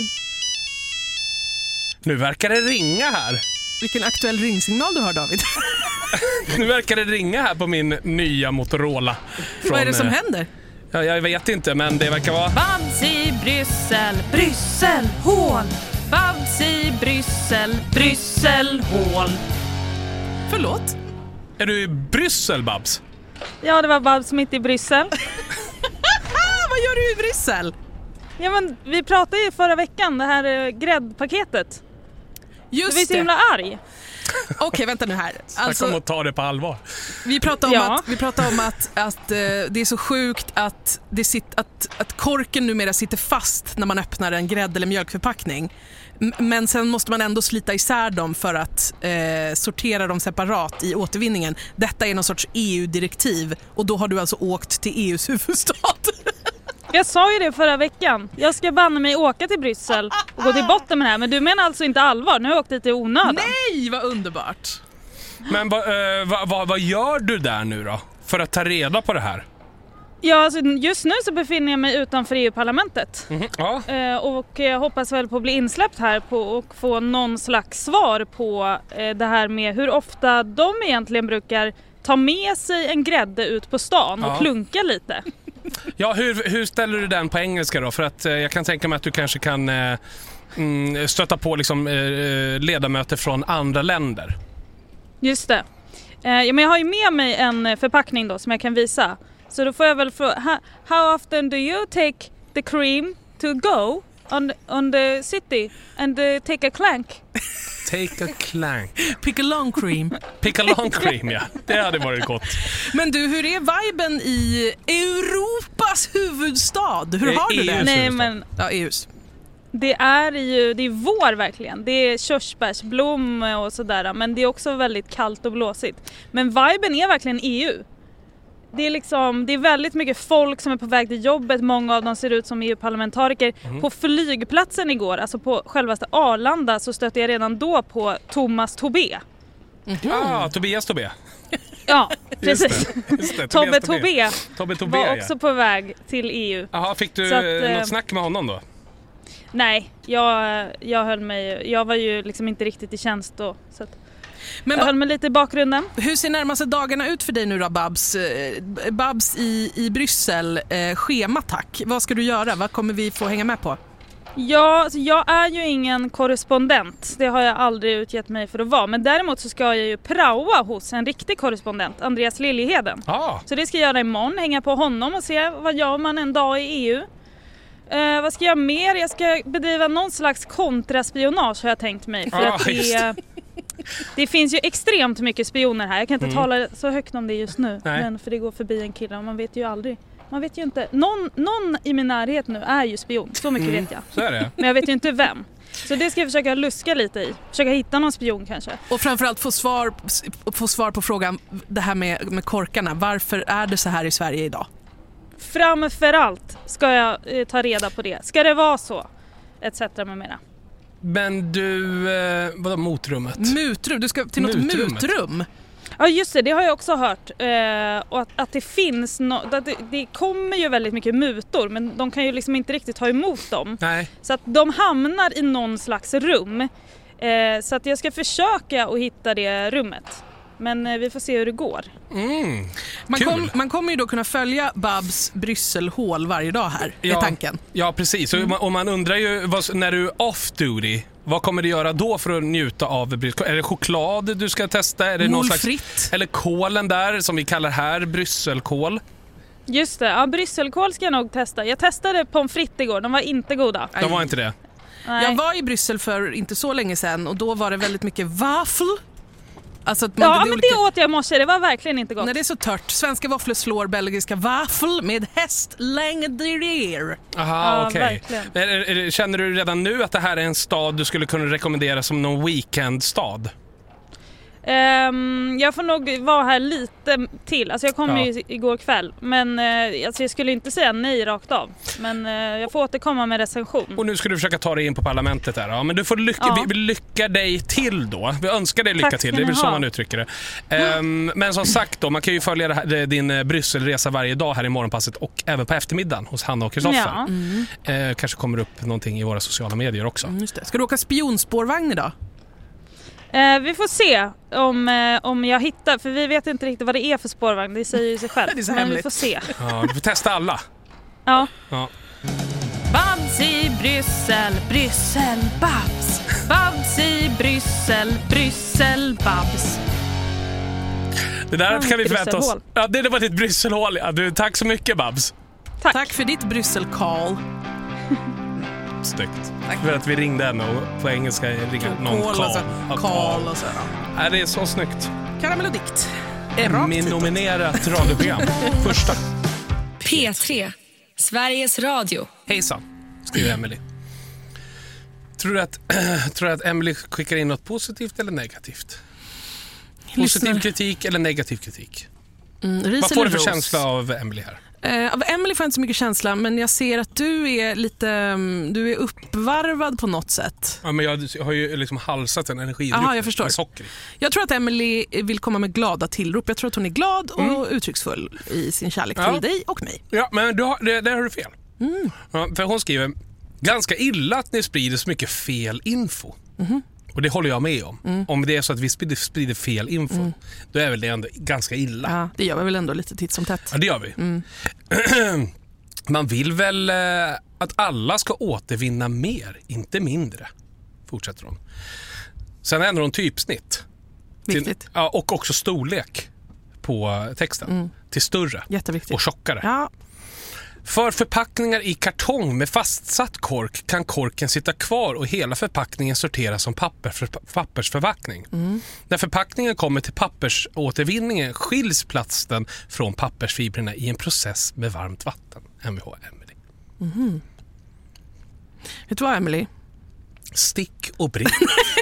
Nu verkar det ringa här. Vilken aktuell ringsignal du har, David. Nu verkar det ringa här på min nya Motorola. Från, vad är det som eh, händer? Ja, jag vet inte, men det verkar vara... Babs i Bryssel, Bryssel, hål. Babs i Bryssel, Bryssel, hål. Förlåt? Är du i Bryssel, Babs? Ja, det var Babs mitt i Bryssel. Vad gör du i Bryssel? Ja, men vi pratade ju förra veckan, det här uh, gräddpaketet. Just du är så himla arg. Okej, okay, vänta nu här. Alltså, jag kommer att ta det på allvar. Vi pratar om ja. att, vi pratar om att, att uh, det är så sjukt att, det sitt, att, att korken numera sitter fast när man öppnar en grädd- eller mjölkförpackning. M- men sen måste man ändå slita isär dem för att uh, sortera dem separat i återvinningen. Detta är någon sorts E U-direktiv och då har du alltså åkt till E U:s huvudstad. Jag sa ju det förra veckan. Jag ska banna mig åka till Bryssel och gå till botten med det här. Men du menar alltså inte allvar? Nu har jag åkt dit i onödan. Nej, vad underbart. Men va, uh, va, va, vad gör du där nu då? För att ta reda på det här? Ja, alltså, just nu så befinner jag mig utanför E U-parlamentet. Mm-hmm. Ja. Uh, och jag hoppas väl på att bli insläppt här på och få någon slags svar på uh, det här med hur ofta de egentligen brukar ta med sig en grädde ut på stan och ja. klunka lite. Ja, hur, hur ställer du den på engelska då? För att eh, jag kan tänka mig att du kanske kan eh, mm, stöta på liksom, eh, ledamöter från andra länder. Just det. Eh, ja, men jag har ju med mig en förpackning då som jag kan visa. Så då får jag väl fråga, how often do you take the cream to go on, on the city and uh, take a clank? Take a clank. Pick a long cream. Pick a long cream, ja. Det hade varit gott. Men du, hur är viben i Europas huvudstad? Hur har du det? Nej, men ja, E U:s. Det är ju det är vår verkligen. Det är körsbärsblom och sådär, men det är också väldigt kallt och blåsigt. Men viben är verkligen E U. Det är liksom det är väldigt mycket folk som är på väg till jobbet. Många av dem ser ut som E U-parlamentariker. Mm. På flygplatsen igår, alltså på självaste Arlanda, så stötte jag redan då på Thomas Tobé. Mm. Ah, Tobias Tobé. Ja, precis. Just det, just det. Tobbe Tobé, Tobbe Tobé var också ja. på väg till E U. Jaha, fick du att, något eh, snack med honom då? Nej, jag, jag höll mig, jag var ju liksom inte riktigt i tjänst då, så att men jag höll mig lite i bakgrunden. Hur ser närmaste dagarna ut för dig nu då, Babs? Babs i, i Bryssel, eh, schema tack. Vad ska du göra? Vad kommer vi få hänga med på? Ja, alltså jag är ju ingen korrespondent. Det har jag aldrig utgett mig för att vara. Men däremot så ska jag ju praoa hos en riktig korrespondent, Andreas Liljeheden. Ah. Så det ska jag göra imorgon, hänga på honom och se vad gör man en dag i E U. Uh, vad ska jag mer? Jag ska bedriva någon slags kontraspionage har jag tänkt mig. För ah, att det, det finns ju extremt mycket spioner här. Jag kan inte mm. tala så högt om det just nu. Nej. Men för det går förbi en kille och man vet ju aldrig. Man vet ju inte. Någon, någon i min närhet nu är ju spion. Så mycket mm. vet jag. Så är det. Men jag vet ju inte vem. Så det ska jag försöka luska lite i. Försöka hitta någon spion kanske. Och framförallt få svar, få svar på frågan det här med, med korkarna. Varför är det så här i Sverige idag? Framförallt ska jag eh, ta reda på det. Ska det vara så? Etc med mera. Men du, eh, vadå motrummet? Mutrum, du ska till något mutrummet. mutrum. Ja just det, det har jag också hört. Eh, och att, att det finns, no, att det, det kommer ju väldigt mycket mutor, men de kan ju liksom inte riktigt ta emot dem. Nej. Så att de hamnar i någon slags rum. Eh, så att jag ska försöka att hitta det rummet. Men eh, vi får se hur det går. Mm, man, kom, man kommer ju då kunna följa Babs Brysselhål varje dag här, ja, är tanken. Ja, precis. Mm. Och man undrar ju, vad, när du är off-duty, vad kommer du göra då för att njuta av Bryssel? Är det choklad du ska testa? Är det någon slags, eller kålen där, som vi kallar här, Brysselkål? Just det, ja, Brysselkål ska jag nog testa. Jag testade pommes frites igår, de var inte goda. De var inte det? Nej. Jag var i Bryssel för inte så länge sedan och då var det väldigt mycket waffel. Alltså att ja, det men olika... det åt jag i morse. Det var verkligen inte gott. Nej, det är så tört. Svenska våfflor slår belgiska vaffel med hästlängder. Aha, ja, okej. Okay. Känner du redan nu att det här är en stad du skulle kunna rekommendera som någon weekendstad? Um, jag får nog vara här lite till. Alltså jag kom ja. ju igår kväll. Men uh, alltså jag skulle inte säga nej rakt av. Men uh, jag får återkomma med recension. Och nu ska du försöka ta dig in på parlamentet här. Ja, men du får lycka, ja. vi, vi lycka dig till då. Vi önskar dig lycka Tack till. Det är väl så man uttrycker det. Um, men som sagt då, man kan ju följa det här, din uh, Brysselresa varje dag här i morgonpasset. Och även på eftermiddagen hos Hanna och Kristoffer. Ja. Mm. Uh, kanske kommer upp någonting i våra sociala medier också. Mm, just det. Ska du åka spionspårvagn idag? Eh, vi får se om, eh, om jag hittar, för vi vet inte riktigt vad det är för spårvagn, det säger ju sig själv. Det är så men hemligt. Vi får se. Ja, du får testa alla. Ja. ja. Babs i Bryssel, Bryssel, Babs. Babs i Bryssel, Bryssel, Babs. Det där ja, kan vi förvänta oss. Ja, det var ditt Brysselhål. Ja, du, tack så mycket, Babs. Tack, tack för ditt Bryssel-call. Snyggt. Tack för att vi ringde henne och på engelska ringa någon call. Alltså, call och så. Ja, det är så snyggt. Karamell och dikt. Emmy-nominerat radioprogram. Första. P tre. Sveriges Radio. Hejsan, skriver Emily. Tror du att, tror du att Emily skickar in något positivt eller negativt? Positiv Lyssna. kritik eller negativ kritik? Mm, Vad får du för känsla av Emily här? Uh, av Emily får jag inte så mycket känsla, men jag ser att du är lite um, du är uppvarvad på något sätt. Ja, men jag har ju liksom halsat en energidryck. Aha, jag förstår. Med socker. Jag tror att Emily vill komma med glada tillrop. Jag tror att hon är glad och mm. uttrycksfull i sin kärlek ja. till dig och mig. Ja, men du har, det, där har du fel. Mm. Ja, för hon skriver, ganska illa att ni sprider så mycket fel info. Mm. Och det håller jag med om. Mm. Om det är så att vi sprider, sprider fel info, mm. då är väl det ändå ganska illa. Ja, det gör vi väl ändå lite titt som tätt. Ja, det gör vi. Mm. Man vill väl eh, att alla ska återvinna mer, inte mindre, fortsätter hon. Sen ändrar hon typsnitt. Viktigt. Till, ja, och också storlek på texten. Mm. Till större Jätteviktigt. och tjockare. Ja. För förpackningar i kartong med fastsatt kork kan korken sitta kvar och hela förpackningen sorteras som pappers, pappersförpackning. Mm. När förpackningen kommer till pappersåtervinningen skiljs plasten från pappersfibrerna i en process med varmt vatten. M V H Emily. Mm. Vet du vad, Emily? Stick och brinn.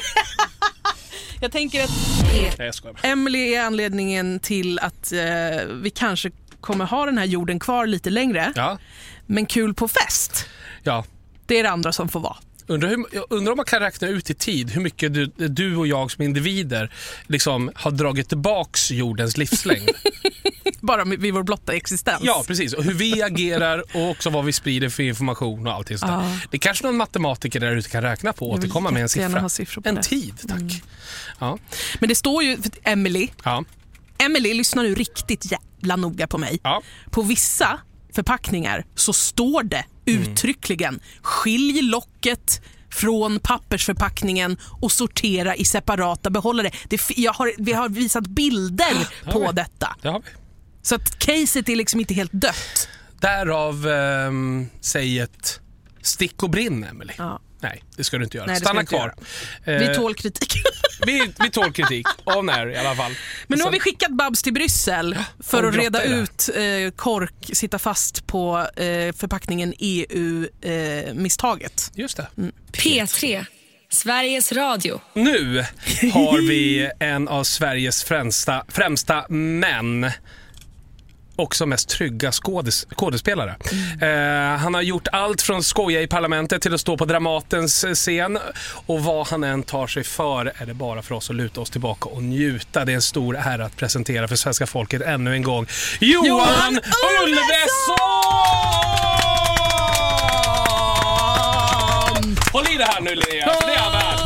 Jag tänker att Nej, jag Emily är anledningen till att eh, vi kanske kommer ha den här jorden kvar lite längre. Ja. Men kul på fest. Ja. Det är det andra som får vara. Undrar, hur, jag undrar om man kan räkna ut i tid hur mycket du, du och jag som individer liksom har dragit tillbaks jordens livslängd. Bara vid vår blotta existens. Ja, precis. Och hur vi agerar och också vad vi sprider för information och allting sånt där. Ja. Det kanske någon matematiker där ute kan räkna på och återkomma med en siffra. En det. tid, tack. Mm. Ja. Men det står ju, för Emily, ja. Emily lyssnar nu riktigt jävla noga på mig. Ja. På vissa förpackningar så står det uttryckligen mm. skilj locket från pappersförpackningen och sortera i separata behållare. Det, jag har, vi har visat bilder ja, på vi. detta. Det har vi. Så att caset är liksom inte helt dött. Därav um, säg ett stick och brinn, Emily. Ja. Nej, det ska du inte göra. Nej, Stanna inte kvar. Göra. Vi tål kritik. vi, vi tål kritik. Och när i alla fall. Men nu har vi skickat Babs till Bryssel ja, för att reda ut eh, kork, sitta fast på eh, förpackningen E U-misstaget. Eh, Just det. Mm. P tre. Sveriges Radio. Nu har vi en av Sveriges främsta, främsta män. Också mest trygga skådes, skådespelare. Mm. Eh, han har gjort allt från skoja i parlamentet till att stå på Dramatens scen. Och vad han än tar sig för är det bara för oss att luta oss tillbaka och njuta. Det är en stor ära att presentera för svenska folket ännu en gång. Johan, Johan Ulveson! Håll i det här nu, Linnea. Det är han värd.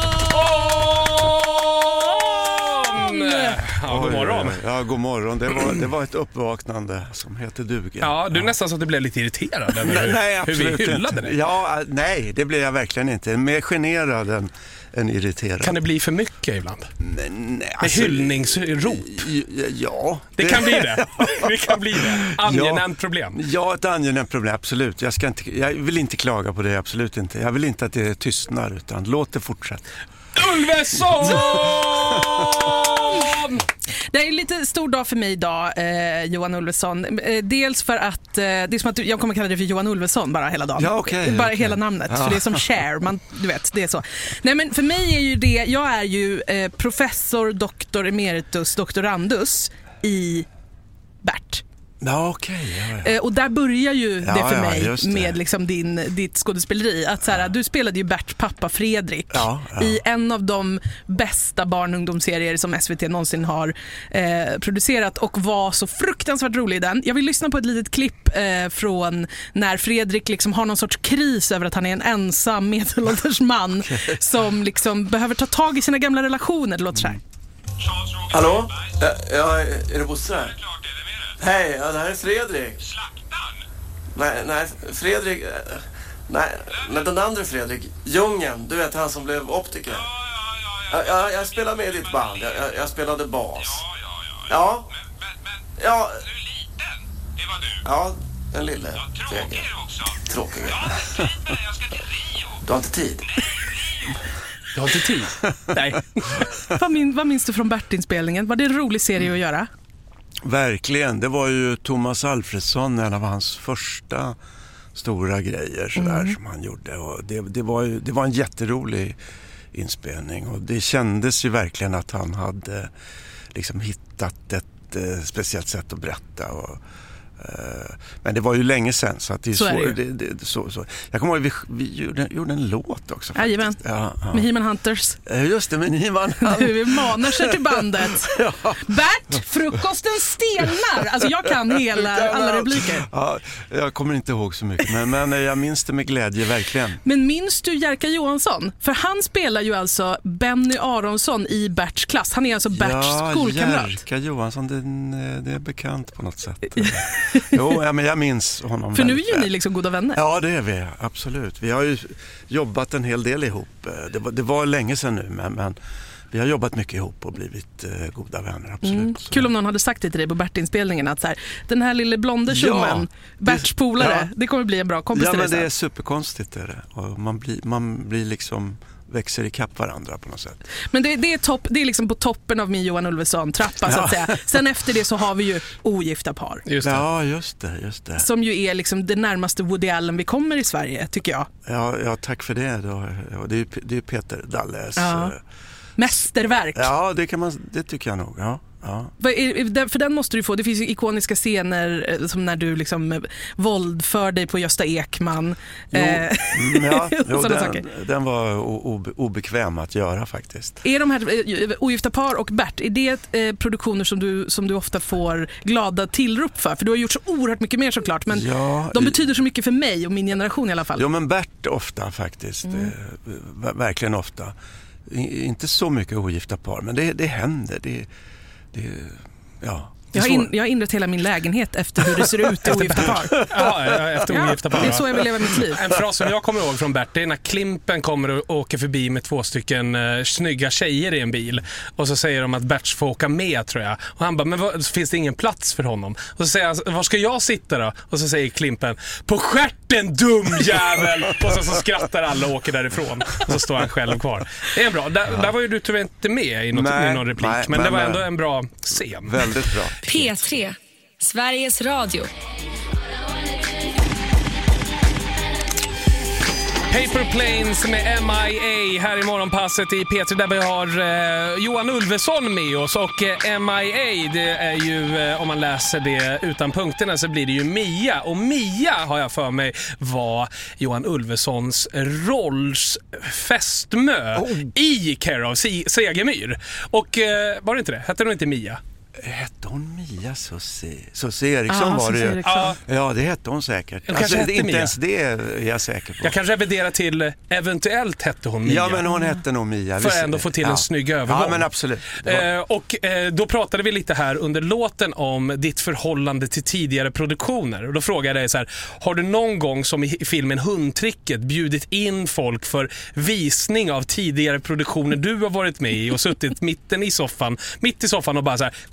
Ja, god morgon. Ja, god morgon. Det var, det var ett uppvaknande som heter duga. Ja, du nästan så att du blev lite irriterad över nej, hur, nej, absolut hur vi hyllade inte. dig. Ja, nej, det blev jag verkligen inte. Mer generad än, än irriterad. Kan det bli för mycket ibland? Nej, nej, alltså, med hyllningsrop? Ja. Det, det kan bli det. Det kan bli det. Angenämt ja, problem. Ja, ett angenämt problem, absolut. Jag, ska inte, jag vill inte klaga på det, absolut inte. Jag vill inte att det tystnar, utan låt det fortsätta. Ulveson! Det är en lite stor dag för mig idag, eh, Johan Ulveson. Eh, dels för att eh, det är som att jag kommer kalla det för Johan Ulveson bara hela dagen. Ja, okay, bara okay. hela namnet, ja. För det är som Cher, man, du vet, det är så. Nej, men för mig är ju det, jag är ju eh, professor, doktor emeritus, doktorandus i Bert. Ja, okej. Okay, ja, ja. Och där börjar ju ja, det för ja, mig det. med liksom din, ditt skådespeleri. Att så här, du spelade ju Berts pappa Fredrik ja, ja. i en av de bästa barn- och ungdomsserier som S V T någonsin har eh, producerat och var så fruktansvärt rolig i den. Jag vill lyssna på ett litet klipp eh, från när Fredrik liksom har någon sorts kris över att han är en ensam medelålders man okay. som liksom behöver ta tag i sina gamla relationer. Det låter så här. Hallå? Ja, är det Bosse? Hej, ja, det här är Fredrik. Slaktaren? Nej, nej, Fredrik... Nej, men den andra Fredrik. Djungen, du vet han som blev optiker. Ja, ja, ja. Jag, jag spelade med i ditt band. Jag, jag, jag spelade bas. Ja, ja, ja. Ja. Men, men, men ja. Du är liten. Det var du. Ja, en lille. Ja, tråkig är också. Tråkig. Ja, men jag ska till Rio. Du har inte tid. Du har inte tid? Nej. vad, min, vad minns du från Bert-inspelningen? Var det en rolig serie att göra? Verkligen, det var ju Thomas Alfredsson, en av hans första stora grejer sådär, mm. som han gjorde. Och det, det, var ju, det var en jätterolig inspelning och det kändes ju verkligen att han hade liksom hittat ett eh, speciellt sätt att berätta. Och, eh, men det var ju länge sedan så att det är så. så, är det det, det, så, så. Jag kommer ihåg vi, vi gjorde, gjorde en låt också. Jajamän, ja, ja. Med He-Man Hunters. Just det, med He-Man Hunters. Du manar sig till bandet. ja. Bert, frukosten stelnar. Alltså jag kan hela, alla repliker. Ja, jag kommer inte ihåg så mycket, men, men jag minns det med glädje, verkligen. Men minns du Jerka Johansson? För han spelar ju alltså Benny Aronsson i Berts klass. Han är alltså Berts ja, skolkamrat. Jerka Johansson, det, det är bekant på något sätt. Jo, ja, men jag minns honom. För nu är ju ni liksom goda vänner. Ja, det är vi, absolut. Vi har ju jobbat en hel del ihop. Det var, det var länge sedan nu, men, men vi har jobbat mycket ihop och blivit eh, goda vänner, absolut. Mm. Kul om någon hade sagt det till dig på Bert-inspelningen att så här, den här lille blonde tjommen, ja, Berts polare, ja. Det kommer bli en bra kompis. Ja, men det är superkonstigt är det. Och man blir, man blir liksom växer i kapp varandra på något sätt. Men det, det, är, topp, det är liksom på toppen av min Johan Ulveson-trappa ja. Så att säga. Sen efter det så har vi ju ogifta par. Just det. Ja, just det, just det. Som ju är liksom det närmaste Woody Allen vi kommer i Sverige, tycker jag. Ja, ja tack för det. Då. Ja, det är ju det är Peter Dalles. Ja. Mästerverk. Ja, det, kan man, det tycker jag nog, ja. Ja. För den måste du få. Det finns ju ikoniska scener som när du liksom våldför dig på Gösta Ekman. Jo, eh, ja, jo, den, den var obe, obekväm att göra faktiskt. Är de här ogifta par och Bert, är det eh, produktioner som du, som du ofta får glada tillrop för? För du har gjort så oerhört mycket mer såklart, men ja, de betyder så mycket för mig och min generation i alla fall. Jo, men Bert ofta faktiskt. Mm. Eh, verkligen ofta. I, inte så mycket ogifta par, men det, det händer. Det Det, ja, det jag, har in, jag har inrett hela min lägenhet efter hur det ser ut i ogifta par. Ja, efter ogifta par. Det är så jag vill leva mitt liv. En fras som jag kommer ihåg från Bert är när Klimpen kommer och åker förbi med två stycken uh, snygga tjejer i en bil. Och så säger de att Bert får åka med, tror jag. Och han bara, men vad, finns det ingen plats för honom? Och så säger han, var ska jag sitta då? Och så säger Klimpen, på stjärten, dum jävel! Och så, så skrattar alla och åker därifrån. Och så står han själv kvar. Det är bra. Där, ja. där var ju du tyvärr inte med i, något, nej, i någon replik. Nej, men, men det var ändå en bra scen. Väldigt bra. P tre, Sveriges Radio. Paper Planes med M I A här i morgonpasset i P tre där vi har eh, Johan Ulveson med oss. Och eh, M I A, det är ju, eh, om man läser det utan punkterna så blir det ju Mia. Och Mia har jag för mig var Johan Ulvesons rolls fästmö oh. i Care of Segemyhr. Och eh, var det inte det? Hette hon inte Mia? Hette hon Mia Susie Eriksson ah, var det ju. Eriksson. Ja, det hette hon säkert. Alltså, inte Mia. Ens det är jag säker på. Jag kan revidera till eventuellt hette hon Mia. Ja, men hon hette nog Mia. För att ändå få till ja. en snygg övergång. Ja, men absolut. Eh, och eh, då pratade vi lite här under låten om ditt förhållande till tidigare produktioner. Och då frågade jag dig så här, har du någon gång som i filmen Hundtricket bjudit in folk för visning av tidigare produktioner du har varit med i och suttit mitten i soffan, mitt i soffan och bara så här,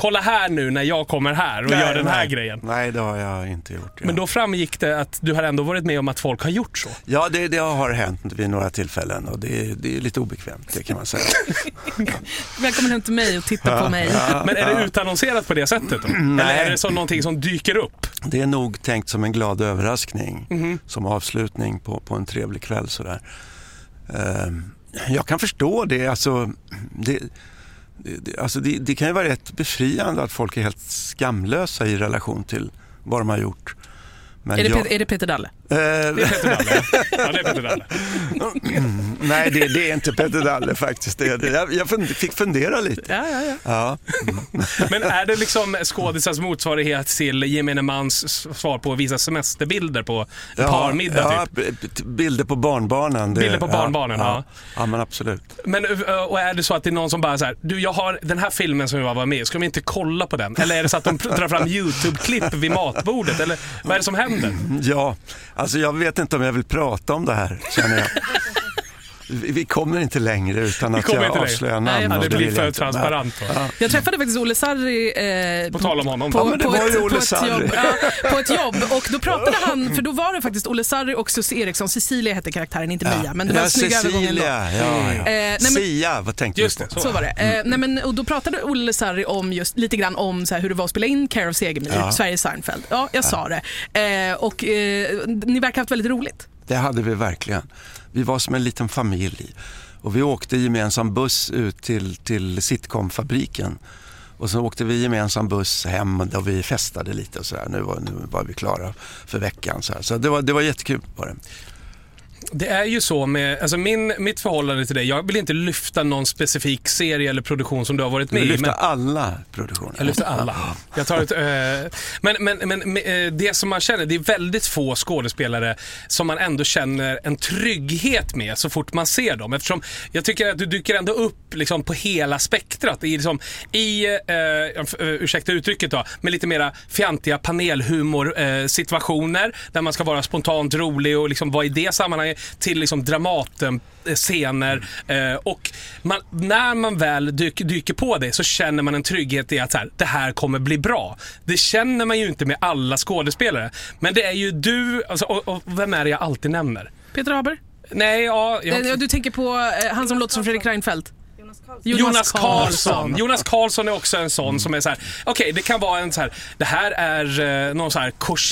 kolla här nu när jag kommer här och nej, gör den här nej. grejen. Nej, det har jag inte gjort. Ja. Men då framgick det att du har ändå varit med om att folk har gjort så. Ja, det, det har hänt vid några tillfällen och det, det är lite obekvämt, det kan man säga. Välkommen hem till mig och titta ja, på mig. Ja, Men är ja. det utannonserat på det sättet då? Nej. Eller är det som någonting som dyker upp? Det är nog tänkt som en glad överraskning. Mm-hmm. Som avslutning på, på en trevlig kväll sådär. Uh, jag kan förstå det. Alltså, det, det, alltså det, det kan ju vara rätt befriande att folk är helt skamlösa i relation till vad de har gjort. Men är, det jag... Peter, är det Peter Dalle? Uh... Det är Peter Dalle. Ja, det är Peter Dalle. Nej, det, det är inte Peter Dalle faktiskt. Det, det, jag jag fund, fick fundera lite. Ja, ja, ja. ja. Mm. Men är det liksom skådisars motsvarighet till gemene mans svar på att visa semesterbilder på ja, parmiddag ja, typ? Bilder på barnbarnen. Det, bilder på barnbarnen, ja. Ja, ja. ja, men absolut. Men och är det så att det är någon som bara så här, du, jag har den här filmen som jag var med, ska de inte kolla på den? Eller är det så att de drar fram YouTube-klipp vid matbordet? Eller vad är det som händer? Ja, alltså jag vet inte om jag vill prata om det här, känner jag. Vi kommer inte längre utan att jag avslöjar namn. Ja, det blir för inte. transparent. Ja. Jag träffade faktiskt Olle Sarri eh, på tal om honom. På, ja, men det på, var ett, ju Olle på, ett Sarri. jobb, ja, på ett jobb. Och då pratade han, för då var det faktiskt Olle Sarri och Susie Eriksson. Cecilia hette karaktären, inte ja. Mia. Men det var ja, en snygg övergång ändå. Ja, ja. Eh, nej, men, Sia, vad tänkte just du på? Det, så. så var det. Eh, nej, men, och då pratade Olle Sarri om just, lite grann om så här, hur det var att spela in Care of Segemyhr, ja. Sveriges Seinfeld. Ja, jag ja. sa det. Eh, och eh, ni verkar ha haft väldigt roligt. Det hade vi verkligen. Vi var som en liten familj. Och vi åkte gemensam buss ut till, till sitcom-fabriken. Och så åkte vi gemensam buss hem och vi festade lite och så här. Nu var, nu var vi klara för veckan. Så här. Så det var, det var jättekul var det. Det är ju så med, alltså min, mitt förhållande till dig, jag vill inte lyfta någon specifik serie eller produktion som du har varit med i. Du lyfter men... alla produktioner. Jag lyfter alla. Jag tar ett, äh... men, men, men äh, det som man känner, det är väldigt få skådespelare som man ändå känner en trygghet med så fort man ser dem. Eftersom jag tycker att du dyker ändå upp liksom, på hela spektrat. I, liksom, i äh, ursäkta uttrycket då, med lite mera fjantiga panelhumor äh, situationer där man ska vara spontant rolig och liksom vara i det sammanhanget till liksom Dramaten scener eh, och man, när man väl dyker, dyker på det så känner man en trygghet i att så här, det här kommer bli bra. Det känner man ju inte med alla skådespelare, men det är ju du alltså, och, och vem är det jag alltid nämner? Peter Haber? Nej, ja jag... Du tänker på eh, han som låter som Fredrik Reinfeldt. Jonas, Jonas Karlsson. Jonas Karlsson är också en sån mm. som är så här. Okej, okay, det kan vara en så här. Det här är eh, någon så här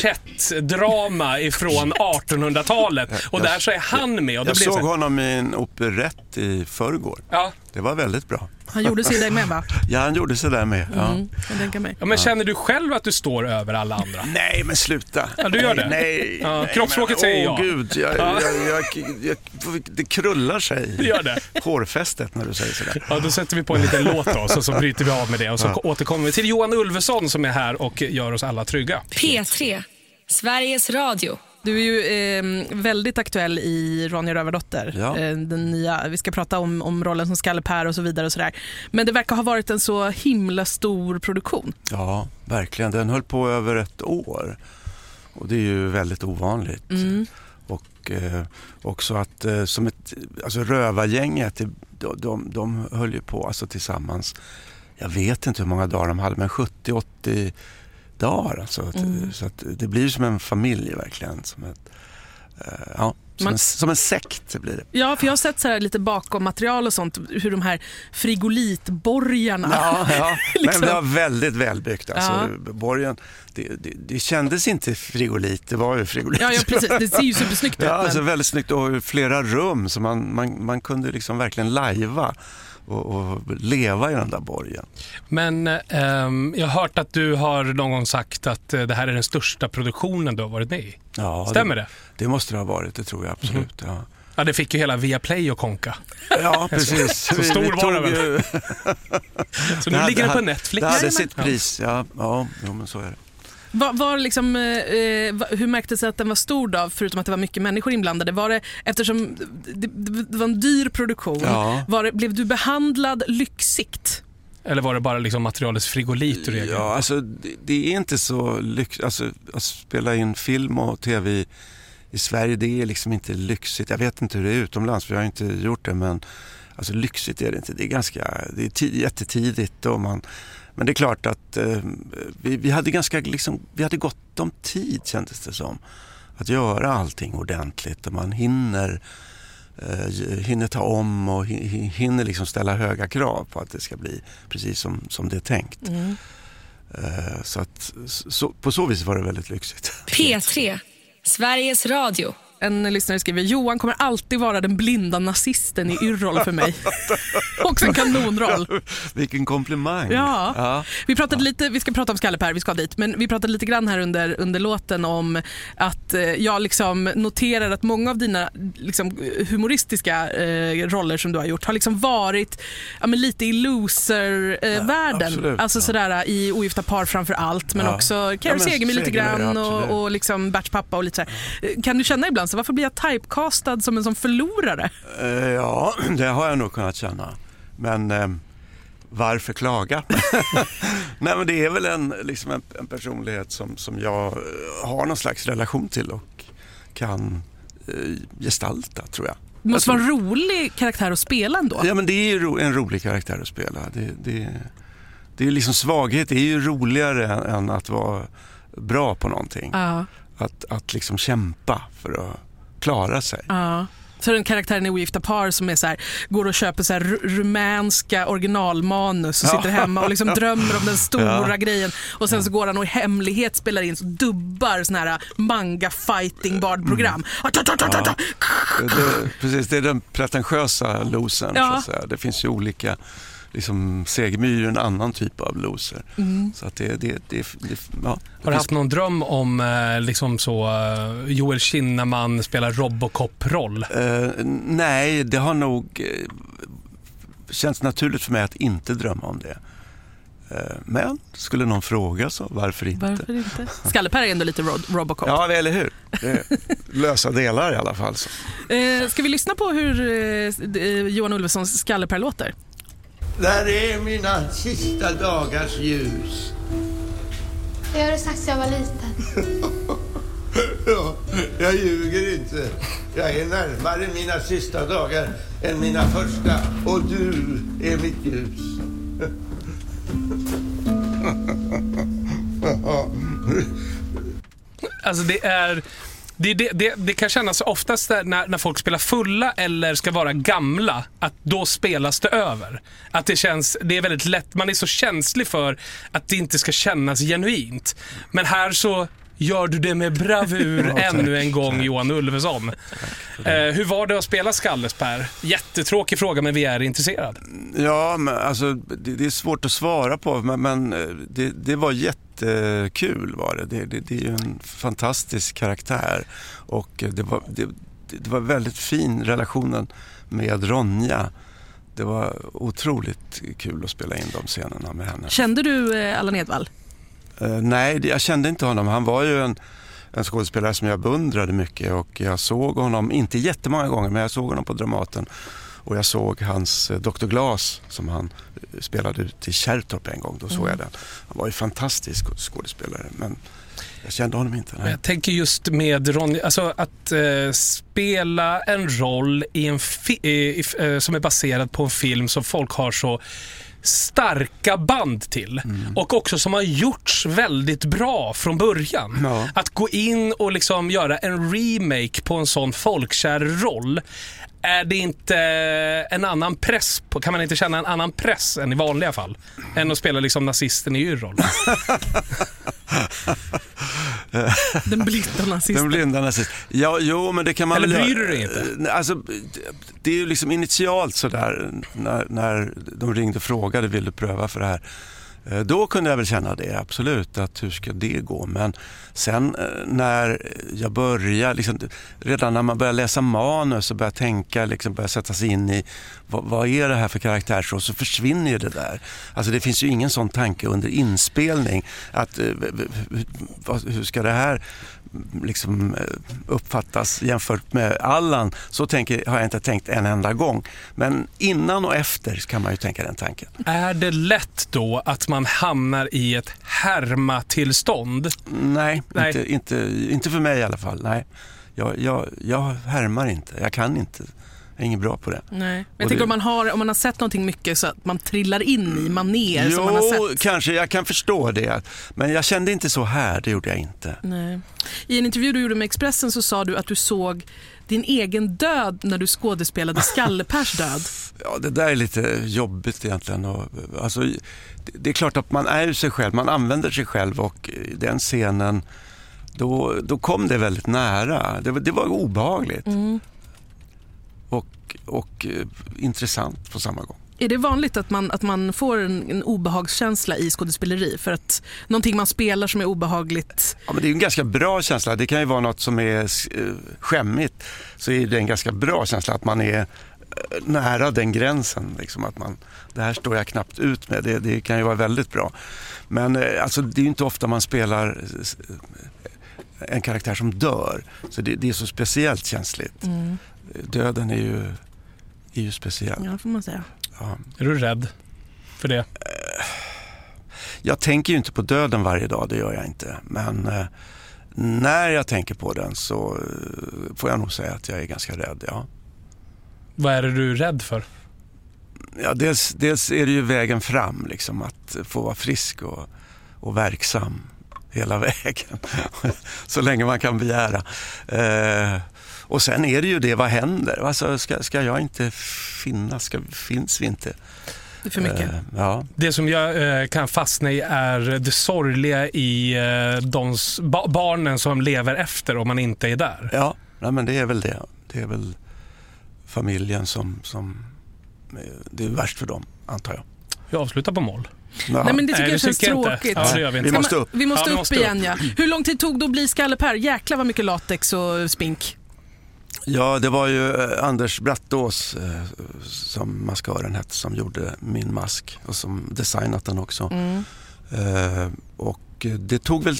korsettdrama ifrån artonhundratalet och där så är han med. Och jag blir såg så här, honom i en operett i förrgår. Ja. Det var väldigt bra. Han gjorde sig där med, va? Ja, han gjorde sig där med. Ja. Mm, jag tänker mig. Ja, men känner du själv att du står över alla andra? Nej, men sluta. Ja, du gör det? Nej. Ja, nej kroppsspråket säger ja. Åh gud, jag, ja. jag, jag, jag, jag, det krullar sig. Det gör det. Hårfästet när du säger sådär. Ja, då sätter vi på en liten låt då, så, så bryter vi av med det. Och så ja. återkommer vi till Johan Ulveson som är här och gör oss alla trygga. P tre, Sveriges Radio. Du är ju eh, väldigt aktuell i Ronja Rövardotter. Ja. Eh, den nya, vi ska prata om, om rollen som Skalle Per och så vidare och sådär. Men det verkar ha varit en så himla stor produktion. Ja, verkligen. Den höll på över ett år. Och det är ju väldigt ovanligt. Mm. Och eh, också att eh, som ett, alltså Rövargänget, de, de, de höll ju på alltså tillsammans. Jag vet inte hur många dagar de hade, men sjuttio åttio dagar. Alltså, mm. Så att det blir som en familj verkligen. Som, ett, uh, ja, som, Man, en, som en sekt blir det. Ja, för jag har sett så här lite bakom material och sånt, hur de här frigolitborgarna. Ja, ja. liksom. Men det var väldigt välbyggt. Alltså, ja. Borgen, det, det, det kändes inte frigolit, det var ju frigolit. Ja, ja precis. Det ser ju supersnyggt ut. Ja, men... alltså, väldigt snyggt och flera rum så man, man, man kunde liksom verkligen lajva. Och, och leva i den där borgen. Men um, jag har hört att du har någon gång sagt att uh, det här är den största produktionen du har varit med i. Ja, stämmer det? Det, det måste det ha varit, det tror jag absolut. Mm. Ja. Ja, det fick ju hela Viaplay och konka. Ja, precis. Så, så stor vi, vi var det väl. Så nu det ligger det på Netflix. Det hade sitt pris, ja. Ja, ja men så är det. Var, var liksom, eh, hur märktes det att den var stor då, förutom att det var mycket människor inblandade? Var det, eftersom det, det var en dyr produktion, ja. var det, blev du behandlad lyxigt? Eller var det bara liksom materialets frigolit? Ja, alltså det, det är inte så lyxigt. Alltså, att spela in film och tv i, i Sverige, det är liksom inte lyxigt. Jag vet inte hur det är utomlands, för jag har inte gjort det, men alltså lyxigt är det inte. Det är ganska, det är tid, jättetidigt och man Men det är klart att eh, vi, vi hade ganska liksom, vi hade gott om tid, kändes det som, att göra allting ordentligt och man hinner eh, hinner ta om och hinner liksom ställa höga krav på att det ska bli precis som, som det är tänkt. Mm. Eh, så att så, på så vis var det väldigt lyxigt. P tre, Sveriges Radio. En lyssnare skriver: Johan kommer alltid vara den blinda nazisten i Yrrol för mig. Också en kanonroll. Vilken komplimang. Ja. ja. Vi pratade ja. lite, vi ska prata om Skalle-Per, vi ska dit, men vi pratade lite grann här under, under låten om att eh, jag liksom noterar att många av dina liksom, humoristiska eh, roller som du har gjort har liksom varit ja, men lite i loser-världen. Eh, ja, alltså ja. sådär i Ogifta par framför allt, men ja. också Karo Segemyhr lite grann och, och liksom Berts pappa och lite sådär. Kan du känna ibland så varför blir jag typecastad som en sån förlorare? Uh, ja, det har jag nog kunnat känna. Men uh, varför klaga? Nej, men det är väl en, liksom en, en personlighet som, som jag har någon slags relation till och kan uh, gestalta, tror jag. Det måste vara en rolig karaktär att spela ändå. Ja, men det är ju en rolig karaktär att spela. Det, det, det är liksom svaghet. Det är ju roligare än, än att vara bra på någonting. Ja. Att, att liksom kämpa för att klara sig. Ja. Så den karaktären i Ogifta par som är så här, går och köper så här rumänska originalmanus och sitter hemma och liksom drömmer om den stora ja. grejen. Och sen så går han och i hemlighet spelar in så dubbar såna här manga fighting bard program. Mm. Ja. Det, precis, det är den pretentiösa losen. Ja. Så att säga. Det finns ju olika. Liksom Segemyhr är en annan typ av loser. Mm. Så att det, det, det, det ja. Har du haft någon dröm om eh, liksom så eh, Joel Kinnaman spelar Robocop-roll? Uh, nej, det har nog eh, känts naturligt för mig att inte drömma om det. Uh, men skulle någon fråga så varför inte? Varför inte? Skalle-Per är ändå lite ro- Robocop. Ja, eller hur? Lösa delar i alla fall. Så. Uh, ska vi lyssna på hur uh, Johan Ulvessons Skalle-Per låter? Där är mina sista dagars ljus. Det har du sagt så jag var liten. Ja, jag ljuger inte. Jag är närmare mina sista dagar än mina första. Och du är mitt ljus. Alltså det är... Det, det, det, det kan kännas oftast när, när folk spelar fulla eller ska vara gamla, att då spelas det över. Att det känns, det är väldigt lätt, man är så känslig för att det inte ska kännas genuint. Men här så gör du det med bravur ja, ännu en gång, Johan Ulveson. Eh, hur var det att spela Skalles-Per? Jättetråkig fråga, men vi är intresserade. Ja, men alltså det, det är svårt att svara på, men, men det, det var jättekul var det. Det, det. Det är ju en fantastisk karaktär och det var, det, det var väldigt fin relationen med Ronja. Det var otroligt kul att spela in de scenerna med henne. Kände du eh, Allan Edwall? Uh, nej, jag kände inte honom. Han var ju en, en skådespelare som jag beundrade mycket och jag såg honom, inte jättemånga gånger, men jag såg honom på Dramaten och jag såg hans uh, doktor Glas som han uh, spelade ut i Kärrtorp en gång. Då såg mm. jag den. Han var ju fantastisk skådespelare, men jag kände honom inte. Nej. Jag tänker just med Ronja, alltså att uh, spela en roll i en fi- i, uh, som är baserad på en film som folk har så starka band till mm. och också som har gjorts väldigt bra från början. Ja. Att gå in och liksom göra en remake på en sån folkkär roll, är det inte en annan press på, kan man inte känna en annan press än i vanliga fall än att spela liksom nazisten i Yrrol? Den blinda nazisten. Den blinda nazisten. Ja, jo, men det kan man. Eller bryr du dig inte? Alltså, det är ju liksom initialt så där när, när de ringde och frågade, vill du pröva för det här? Då kunde jag väl känna det, absolut, att hur ska det gå? Men sen när jag börjar, liksom, redan när man börjar läsa manus och börjar tänka, liksom, börjar sätta sig in i vad, vad är det här för karaktär, så, så försvinner ju det där. Alltså det finns ju ingen sån tanke under inspelning att hur ska det här liksom uppfattas jämfört med Allan, så tänker, har jag inte tänkt en enda gång. Men innan och efter kan man ju tänka den tanken. Är det lätt då att man hamnar i ett härma-tillstånd? Nej, Nej. Inte, inte, inte för mig i alla fall. Nej. Jag, jag, jag härmar inte, jag kan inte Jag är ingen bra på det. Nej. Jag och tänker det... om man, har, om man har sett någonting mycket så att man trillar in i maner jo, som man har sett. Kanske, jag kan förstå det. Men jag kände inte så här, det gjorde jag inte. Nej. I en intervju du gjorde med Expressen så sa du att du såg din egen död när du skådespelade Skallepers död. Ja, det där är lite jobbigt egentligen. Och, alltså, det, det är klart att man är sig själv, man använder sig själv och den scenen, då, då kom det väldigt nära. Det, det var obehagligt. Mm. Och, och eh, intressant på samma gång. Är det vanligt att man, att man får en, en obehagskänsla i skådespeleri? För att någonting man spelar som är obehagligt... Ja, men det är en ganska bra känsla. Det kan ju vara något som är eh, skämmigt. Så är det en ganska bra känsla att man är eh, nära den gränsen. Liksom, att man, det här står jag knappt ut med. Det, det kan ju vara väldigt bra. Men eh, alltså, det är ju inte ofta man spelar eh, en karaktär som dör. Så det, det är så speciellt känsligt. Mm. Döden är ju, är ju speciell. Ja, får man säga. Ja. Är du rädd för det? Jag tänker ju inte på döden varje dag, det gör jag inte. Men eh, när jag tänker på den så eh, får jag nog säga att jag är ganska rädd, ja. Vad är det du är rädd för? Ja, dels, dels är det ju vägen fram, liksom, att få vara frisk och, och verksam hela vägen. Så länge man kan begära. Eh, Och sen är det ju det, vad händer? Alltså, ska, ska jag inte finnas? Ska, finns vi inte? Det är för mycket. Uh, ja. Det som jag uh, kan fastna i är det sorgliga i uh, de ba- barnen som lever efter om man inte är där. Ja, nej, men det är väl det. Det är väl familjen som, som det är värst för dem, antar jag. Vi avslutar på mål. Ja. Nej, men det tycker Nej, jag känns tråkigt. Ja, det gör vi, vi måste upp. Vi måste, ja, vi upp, måste igen, upp. Ja. Hur lång tid tog det att bli Skallepär? Jäklar vad mycket latex och spink. Ja, det var ju Anders Brattås eh, som maskören hette, som gjorde min mask och som designat den också. Mm. Eh, och det tog väl t-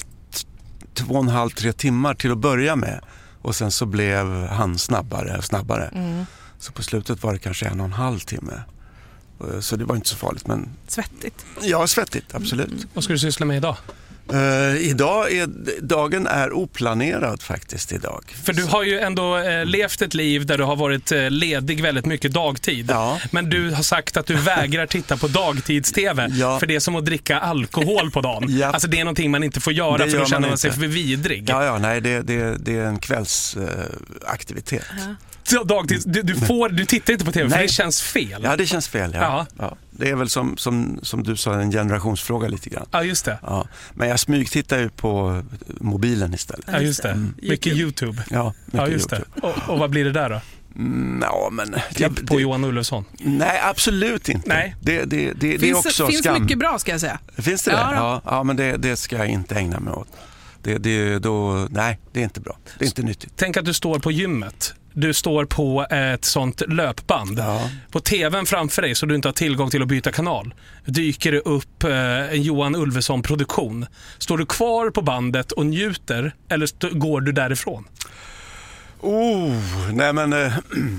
två och en halv, tre timmar till att börja med. Och sen så blev han snabbare och snabbare. Mm. Så på slutet var det kanske en och en halv timme. Eh, så det var inte så farligt. Men... Svettigt. Ja, svettigt, absolut. Mm. Vad ska du syssla med idag? Uh, idag är, dagen är oplanerad faktiskt idag. För du har ju ändå eh, levt ett liv där du har varit eh, ledig väldigt mycket dagtid. Ja. Men du har sagt att du vägrar titta på dagtids-tv. Ja. För det är som att dricka alkohol på dagen. Ja. Alltså det är någonting man inte får göra, det för då känner man, man sig för vidrig. Ja, ja, nej, det, det, det är en kvällsaktivitet. Uh, ja. Så dagtid, du, du, får, du tittar inte på tv, nej. För det känns fel. Ja, det känns fel, ja. Ja. Det är väl som, som, som du sa, en generationsfråga lite grann. Ja, just det. Ja. Men jag smygtittar ju på mobilen istället. Ja, just det. Mm. Mycket YouTube. Ja, mycket ja just YouTube. det. Och, och vad blir det där då? Mm, ja, men... Klipp på det, Johan Ulveson? Nej, absolut inte. Nej. Det, det, det, finns, det är också finns skam. mycket bra, ska jag säga. Finns det ja, det? Ja, ja, men det, det ska jag inte ägna mig åt. Det, det, då, nej, det är inte bra. Det är inte nyttigt. Tänk att du står på gymmet. Du står på ett sånt löpband. Ja. På tvn framför dig, så du inte har tillgång till att byta kanal, dyker det upp en Johan Ulveson-produktion. Står du kvar på bandet och njuter, eller st- går du därifrån? Oh, nej men äh,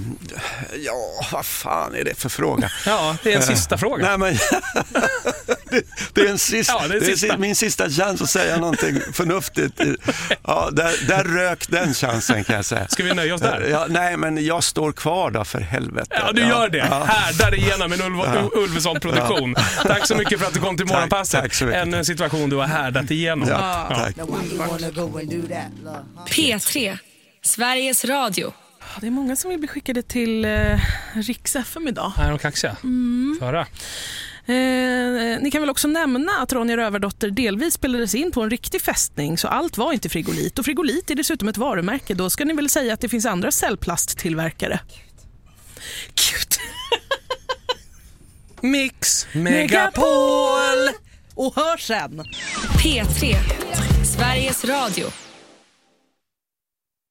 ja, vad fan är det för fråga? Ja, det är en sista äh, fråga. Nej men det, det är en sista, ja, det är, det är min sista chans att säga någonting förnuftigt. Ja, där, där rök den chansen, kan jag säga. Ska vi nöja oss där? Ja, nej, men jag står kvar då, för helvete. Ja, du gör det. Ja. Härdar igenom en Ulv- ja. Ulveson-produktion. Ja. Tack så mycket för att du kom till Morgonpasset. Tack, tack en situation du har härdat igenom. Ja, ja. Tack. P tre, Sveriges Radio. Det är många som vill bli skickade till eh, Rix F M idag. Är de kaxiga? Mm. Föra. Eh, ni kan väl också nämna att Ronja Rövardotter delvis spelades in på en riktig fästning, så allt var inte frigolit. Och frigolit är dessutom ett varumärke. Då ska ni väl säga att det finns andra cellplasttillverkare. Cute. Mix Megapol. Och hör sen. P tre, Sveriges Radio.